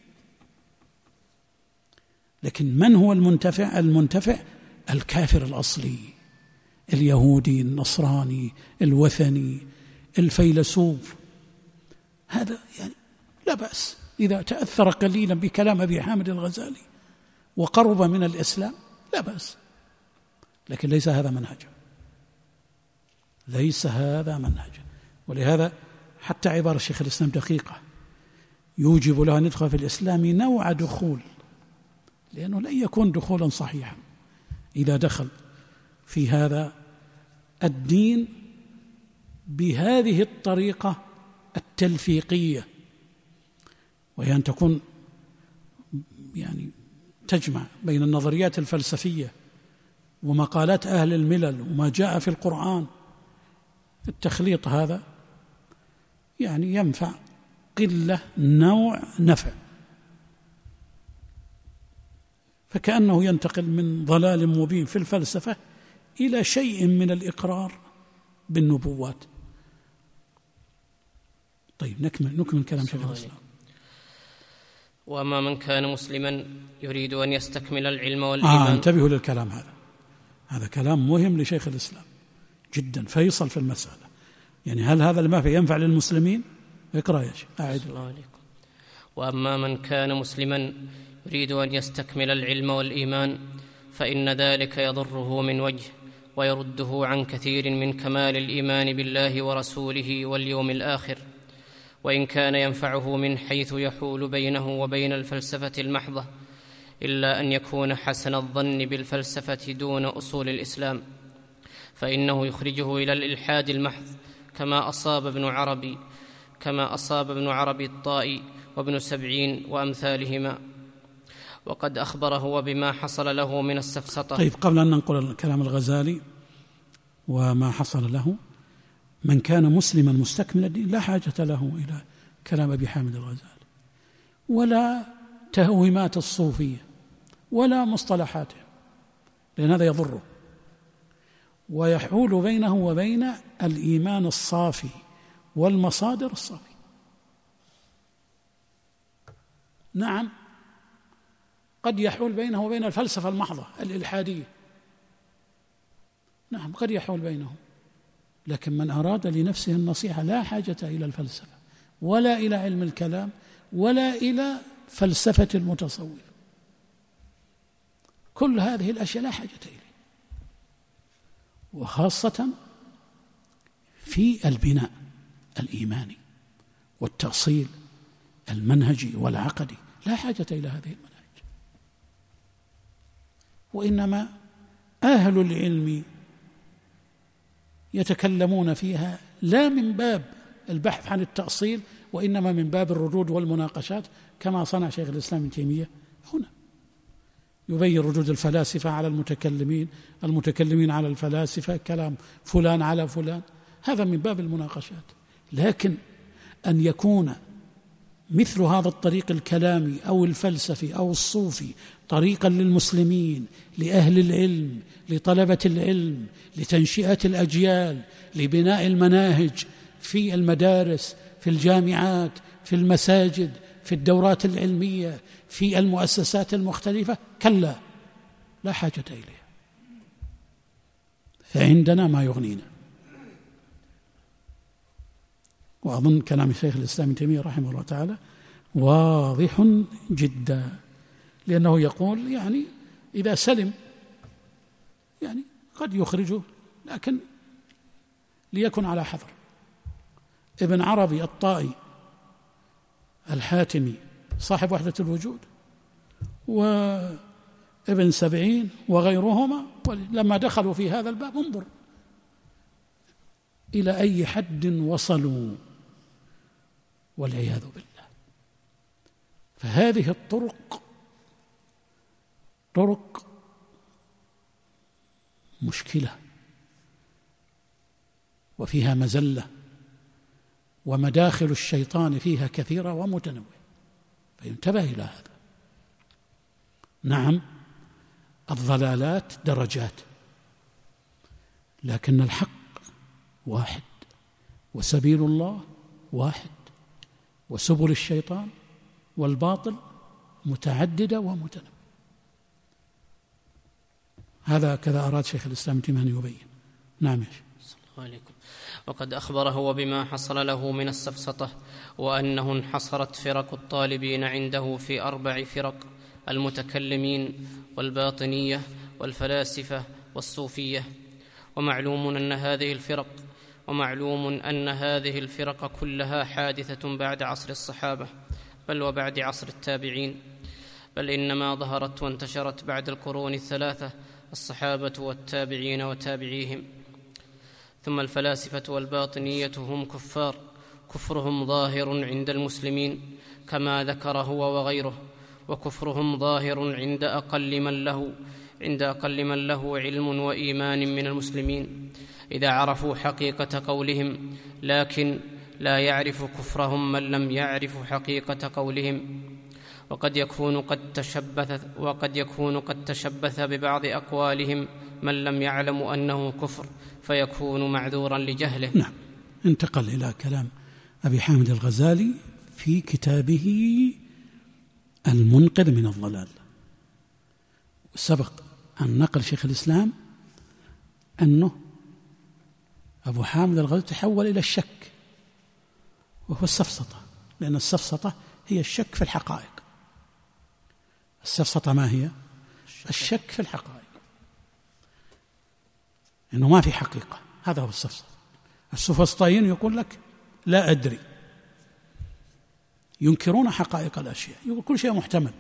لكن من هو المنتفع الكافر الأصلي، اليهودي، النصراني، الوثني، الفيلسوف، هذا يعني لا بأس إذا تأثر قليلا بكلام أبي حامد الغزالي وقرب من الإسلام لا بأس، لكن ليس هذا منهجا. ولهذا حتى عبارة الشيخ الإسلام دقيقة، يوجب له أن يدخل في الإسلام نوع دخول، لأنه لن يكون دخولا صحيحا إذا دخل في هذا الدين بهذه الطريقة التلفيقية، وهي أن تكون يعني تجمع بين النظريات الفلسفية ومقالات أهل الملل وما جاء في القرآن. التخليط هذا يعني ينفع قلة نوع نفع، فكأنه ينتقل من ضلال مبين في الفلسفة إلى شيء من الإقرار بالنبوات. طيب نكمل كلام شيخ الإسلام. وأما من كان مسلما يريد أن يستكمل العلم والإيمان. انتبهوا للكلام هذا كلام مهم لشيخ الإسلام جدا، فيصل في المسألة. يعني هل هذا ما في ينفع للمسلمين؟ اقرأ يا شيخ. الله عليكم. وأما من كان مسلما يريد أن يستكمل العلم والإيمان فإن ذلك يضره من وجه ويرده عن كثير من كمال الإيمان بالله ورسوله واليوم الآخر، وإن كان ينفعه من حيث يحول بينه وبين الفلسفة المحضة، إلا أن يكون حسن الظن بالفلسفة دون أصول الإسلام، فإنه يخرجه إلى الإلحاد المحض كما أصاب ابن عربي الطائي وابن سبعين وأمثالهما، وقد أخبر هو بما حصل له من السفسطة. طيب قبل أن ننقل كلام الغزالي وما حصل له، من كان مسلما مستكمل الدين لا حاجة له إلى كلام أبي حامد الغزالي ولا تهويمات الصوفية ولا مصطلحاته، لأن هذا يضره ويحول بينه وبين الإيمان الصافي والمصادر الصافي. نعم قد يحول بينه وبين الفلسفة المحضة الإلحادية، نعم قد يحول بينهم، لكن من أراد لنفسه النصيحة لا حاجة إلى الفلسفة ولا إلى علم الكلام ولا إلى فلسفة المتصوف، كل هذه الأشياء لا حاجة إليه، وخاصة في البناء الإيماني والتأصيل المنهجي والعقدي لا حاجة إلى هذه المنهج. وإنما أهل العلم يتكلمون فيها لا من باب البحث عن التأصيل، وإنما من باب الردود والمناقشات، كما صنع شيخ الإسلام ابن تيمية هنا، يبين ردود الفلاسفة على المتكلمين على الفلاسفة، كلام فلان على فلان، هذا من باب المناقشات. لكن أن يكون مثل هذا الطريق الكلامي أو الفلسفي أو الصوفي طريقا للمسلمين، لأهل العلم، لطلبة العلم، لتنشئة الأجيال، لبناء المناهج في المدارس، في الجامعات، في المساجد، في الدورات العلمية، في المؤسسات المختلفة، كلا، لا حاجة إليه، فعندنا ما يغنينا. وأظن كلام شيخ الإسلام ابن تيمية رحمه الله تعالى واضح جدا، لأنه يقول يعني إذا سلم يعني قد يخرجه، لكن ليكن على حذر. ابن عربي الطائي الحاتمي صاحب وحدة الوجود، وابن سبعين وغيرهما، لما دخلوا في هذا الباب انظر إلى أي حد وصلوا والعياذ بالله. فهذه الطرق طرق مشكلة وفيها مزلة، ومداخل الشيطان فيها كثيرة ومتنوعة، فينتبه إلى هذا. نعم الضلالات درجات، لكن الحق واحد، وسبيل الله واحد، وسبل الشيطان والباطل متعددة ومتنوعة. هذا كذا أراد شيخ الإسلام ابن تيمية أن يبين. نعم يا شيخ. صلى الله عليكم. وقد أخبره وبما حصل له من السفسطة، وأنه انحصرت فرق الطالبين عنده في 4 فرق: المتكلمين والباطنية والفلاسفة والصوفية. ومعلوم أن هذه الفرق كلها حادثة بعد عصر الصحابة، بل وبعد عصر التابعين، بل إنما ظهرت وانتشرت بعد القرون الثلاثة: الصحابة والتابعين وتابعيهم. ثم الفلاسفة والباطنية هم كفار، كفرهم ظاهر عند المسلمين كما ذكر هو وغيره، وكفرهم ظاهر عند أقل من له علم وإيمان من المسلمين إذا عرفوا حقيقة قولهم، لكن لا يعرف كفرهم من لم يعرف حقيقة قولهم. وقد يكون قد تشبث ببعض أقوالهم من لم يعلم أنه كفر، فيكون معذورا لجهله. نعم. انتقل إلى كلام أبي حامد الغزالي في كتابه المنقذ من الضلال. سبق أن نقل شيخ الإسلام أنه أبو حامد الغزالي تحول إلى الشك، وهو السفسطة، لأن السفسطة هي الشك في الحقائق. السفسطة ما هي؟ الشك في الحقائق، إنه ما في حقيقة، هذا هو السفسطة. السفسطائيين يقول لك لا أدري، ينكرون حقائق الأشياء، يقول كل شيء محتمل.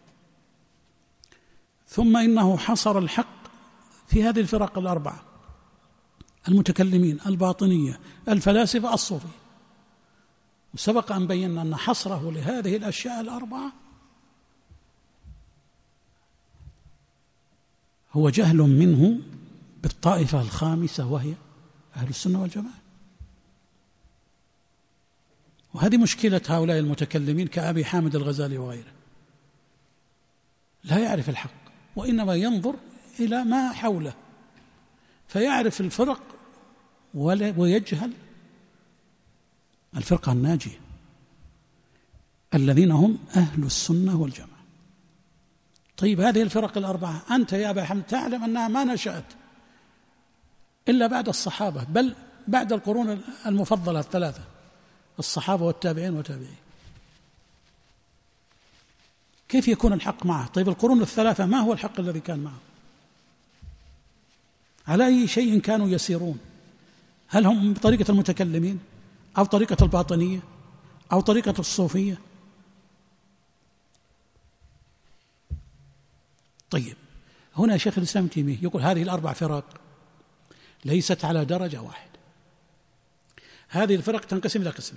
ثم إنه حصر الحق في هذه الفرق 4: المتكلمين، الباطنية، الفلاسفة، الصوفية. وسبق أن بينا أن حصره لهذه الأشياء 4 هو جهل منه بالطائفة الخامسة، وهي أهل السنة والجماعة. وهذه مشكلة هؤلاء المتكلمين كأبي حامد الغزالي وغيره، لا يعرف الحق، وإنما ينظر إلى ما حوله فيعرف الفرق ويجهل الفرقة الناجية الذين هم أهل السنة والجماعة. طيب هذه الفرق 4 أنت يا أبا حامد تعلم أنها ما نشأت إلا بعد الصحابة، بل بعد القرون المفضلة 3: الصحابة والتابعين وتابعين. كيف يكون الحق معه؟ طيب القرون 3 ما هو الحق الذي كان معه؟ على أي شيء كانوا يسيرون؟ هل هم بطريقة المتكلمين أو طريقة الباطنية أو طريقة الصوفية؟ طيب هنا شيخ الإسلام ابن تيمية يقول هذه 4 فرق ليست على درجة واحدة. هذه الفرق تنقسم إلى قسمين: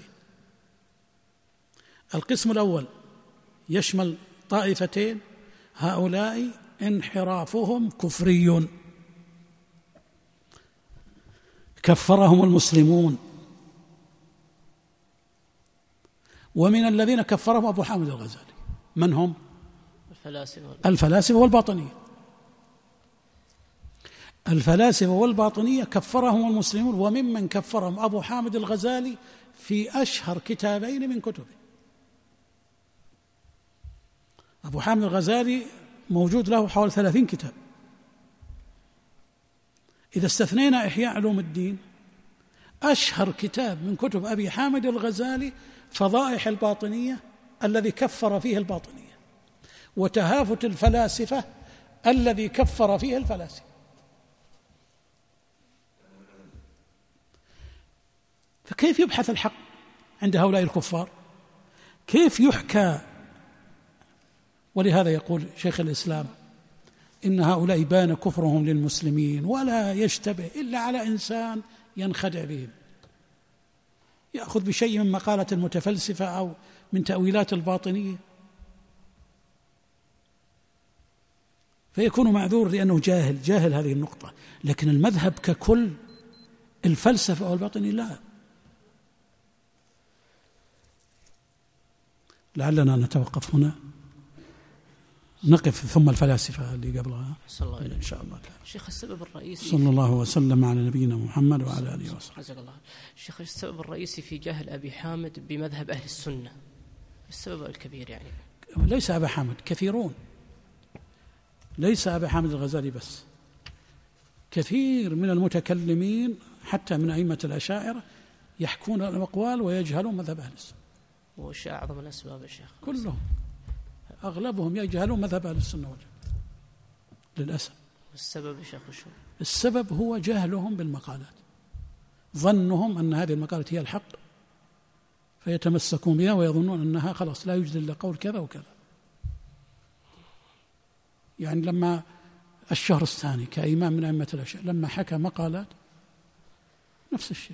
القسم الأول يشمل طائفتين، هؤلاء انحرافهم كفري، كفرهم المسلمون ومن الذين كفرهم أبو حامد الغزالي. من هم؟ الفلاسفة والباطنية. الفلاسفة والباطنية كفرهم المسلمون، وممن كفرهم أبو حامد الغزالي في أشهر كتابين من كتبه. أبو حامد الغزالي موجود له حوالي 30 كتاب. إذا استثنينا إحياء علوم الدين، أشهر كتاب من كتب أبي حامد الغزالي فضائح الباطنية الذي كفر فيه الباطنية، وتهافت الفلاسفة الذي كفر فيه الفلاسفة. فكيف يبحث الحق عند هؤلاء الكفار؟ كيف يحكى؟ ولهذا يقول شيخ الإسلام إن هؤلاء بان كفرهم للمسلمين ولا يشتبه إلا على إنسان ينخدع بهم، يأخذ بشيء من مقالة المتفلسفة أو من تأويلات الباطنية فيكون معذور لأنه جاهل هذه النقطة. لكن المذهب ككل، الفلسفة والباطنية لا. لعلنا نتوقف هنا، نقف ثم الفلاسفة اللي قبلها إن شاء الله. شيخ السبب الرئيسي صلى الله وسلم على نبينا محمد وعلى آله وصحبه. جزاك الله. شيخ السبب الرئيسي في جهل أبي حامد بمذهب أهل السنة، السبب الكبير يعني ليس أبا حامد، كثيرون، ليس أبا حامد الغزالي بس، كثير من المتكلمين حتى من أئمة الأشاعرة يحكون الأقوال ويجهلون مذهب أهل السنة. وش أعظم الأسباب يا شيخ؟ كلهم أغلبهم يجهلون مذهب أهل السنة والجماعة للأسف. السبب يا شيخ شو؟ السبب هو جهلهم بالمقالات، ظنهم أن هذه المقالات هي الحق فيتمسكون بها ويظنون أنها خلاص لا يوجد إلا قول كذا وكذا. يعني لما الشهرستاني كإمام من أئمة الأشاعرة لما حكى مقالات نفس الشيء،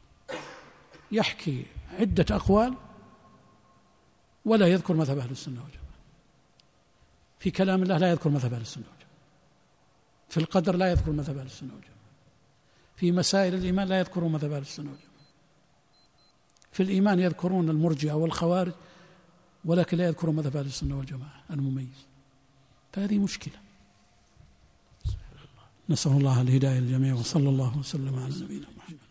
يحكي عدة أقوال ولا يذكر مذهب أهل السنة والجماعة. في كلام الله لا يذكر مذهب أهل السنة والجماعة، في القدر لا يذكر مذهب أهل السنة والجماعة، في مسائل الإيمان لا يذكرون مذهب أهل السنة والجماعة، في الإيمان يذكرون المرجئة والخوارج ولكن لا يذكرون مذهب أهل السنة والجماعة المميز. فهذه مشكلة. نسأل الله الهداية للجميع، وصلى الله وسلم على نبينا محمد.